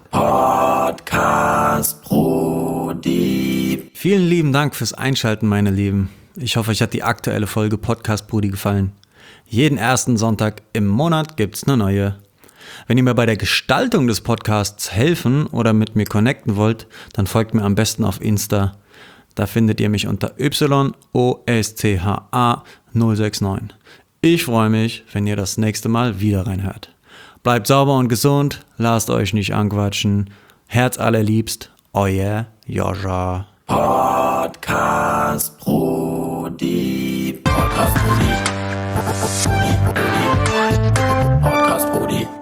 Podcast Brudi. Vielen lieben Dank fürs Einschalten, meine Lieben. Ich hoffe, euch hat die aktuelle Folge Podcast Brudi gefallen. Jeden ersten Sonntag im Monat gibt's eine neue. Wenn ihr mir bei der Gestaltung des Podcasts helfen oder mit mir connecten wollt, dann folgt mir am besten auf Insta. Da findet ihr mich unter YOSCHA069. Ich freue mich, wenn ihr das nächste Mal wieder reinhört. Bleibt sauber und gesund, lasst euch nicht anquatschen. Herz allerliebst, euer Joscha. Podcast Brudi. Podcast Brudi. Podcast Brudi.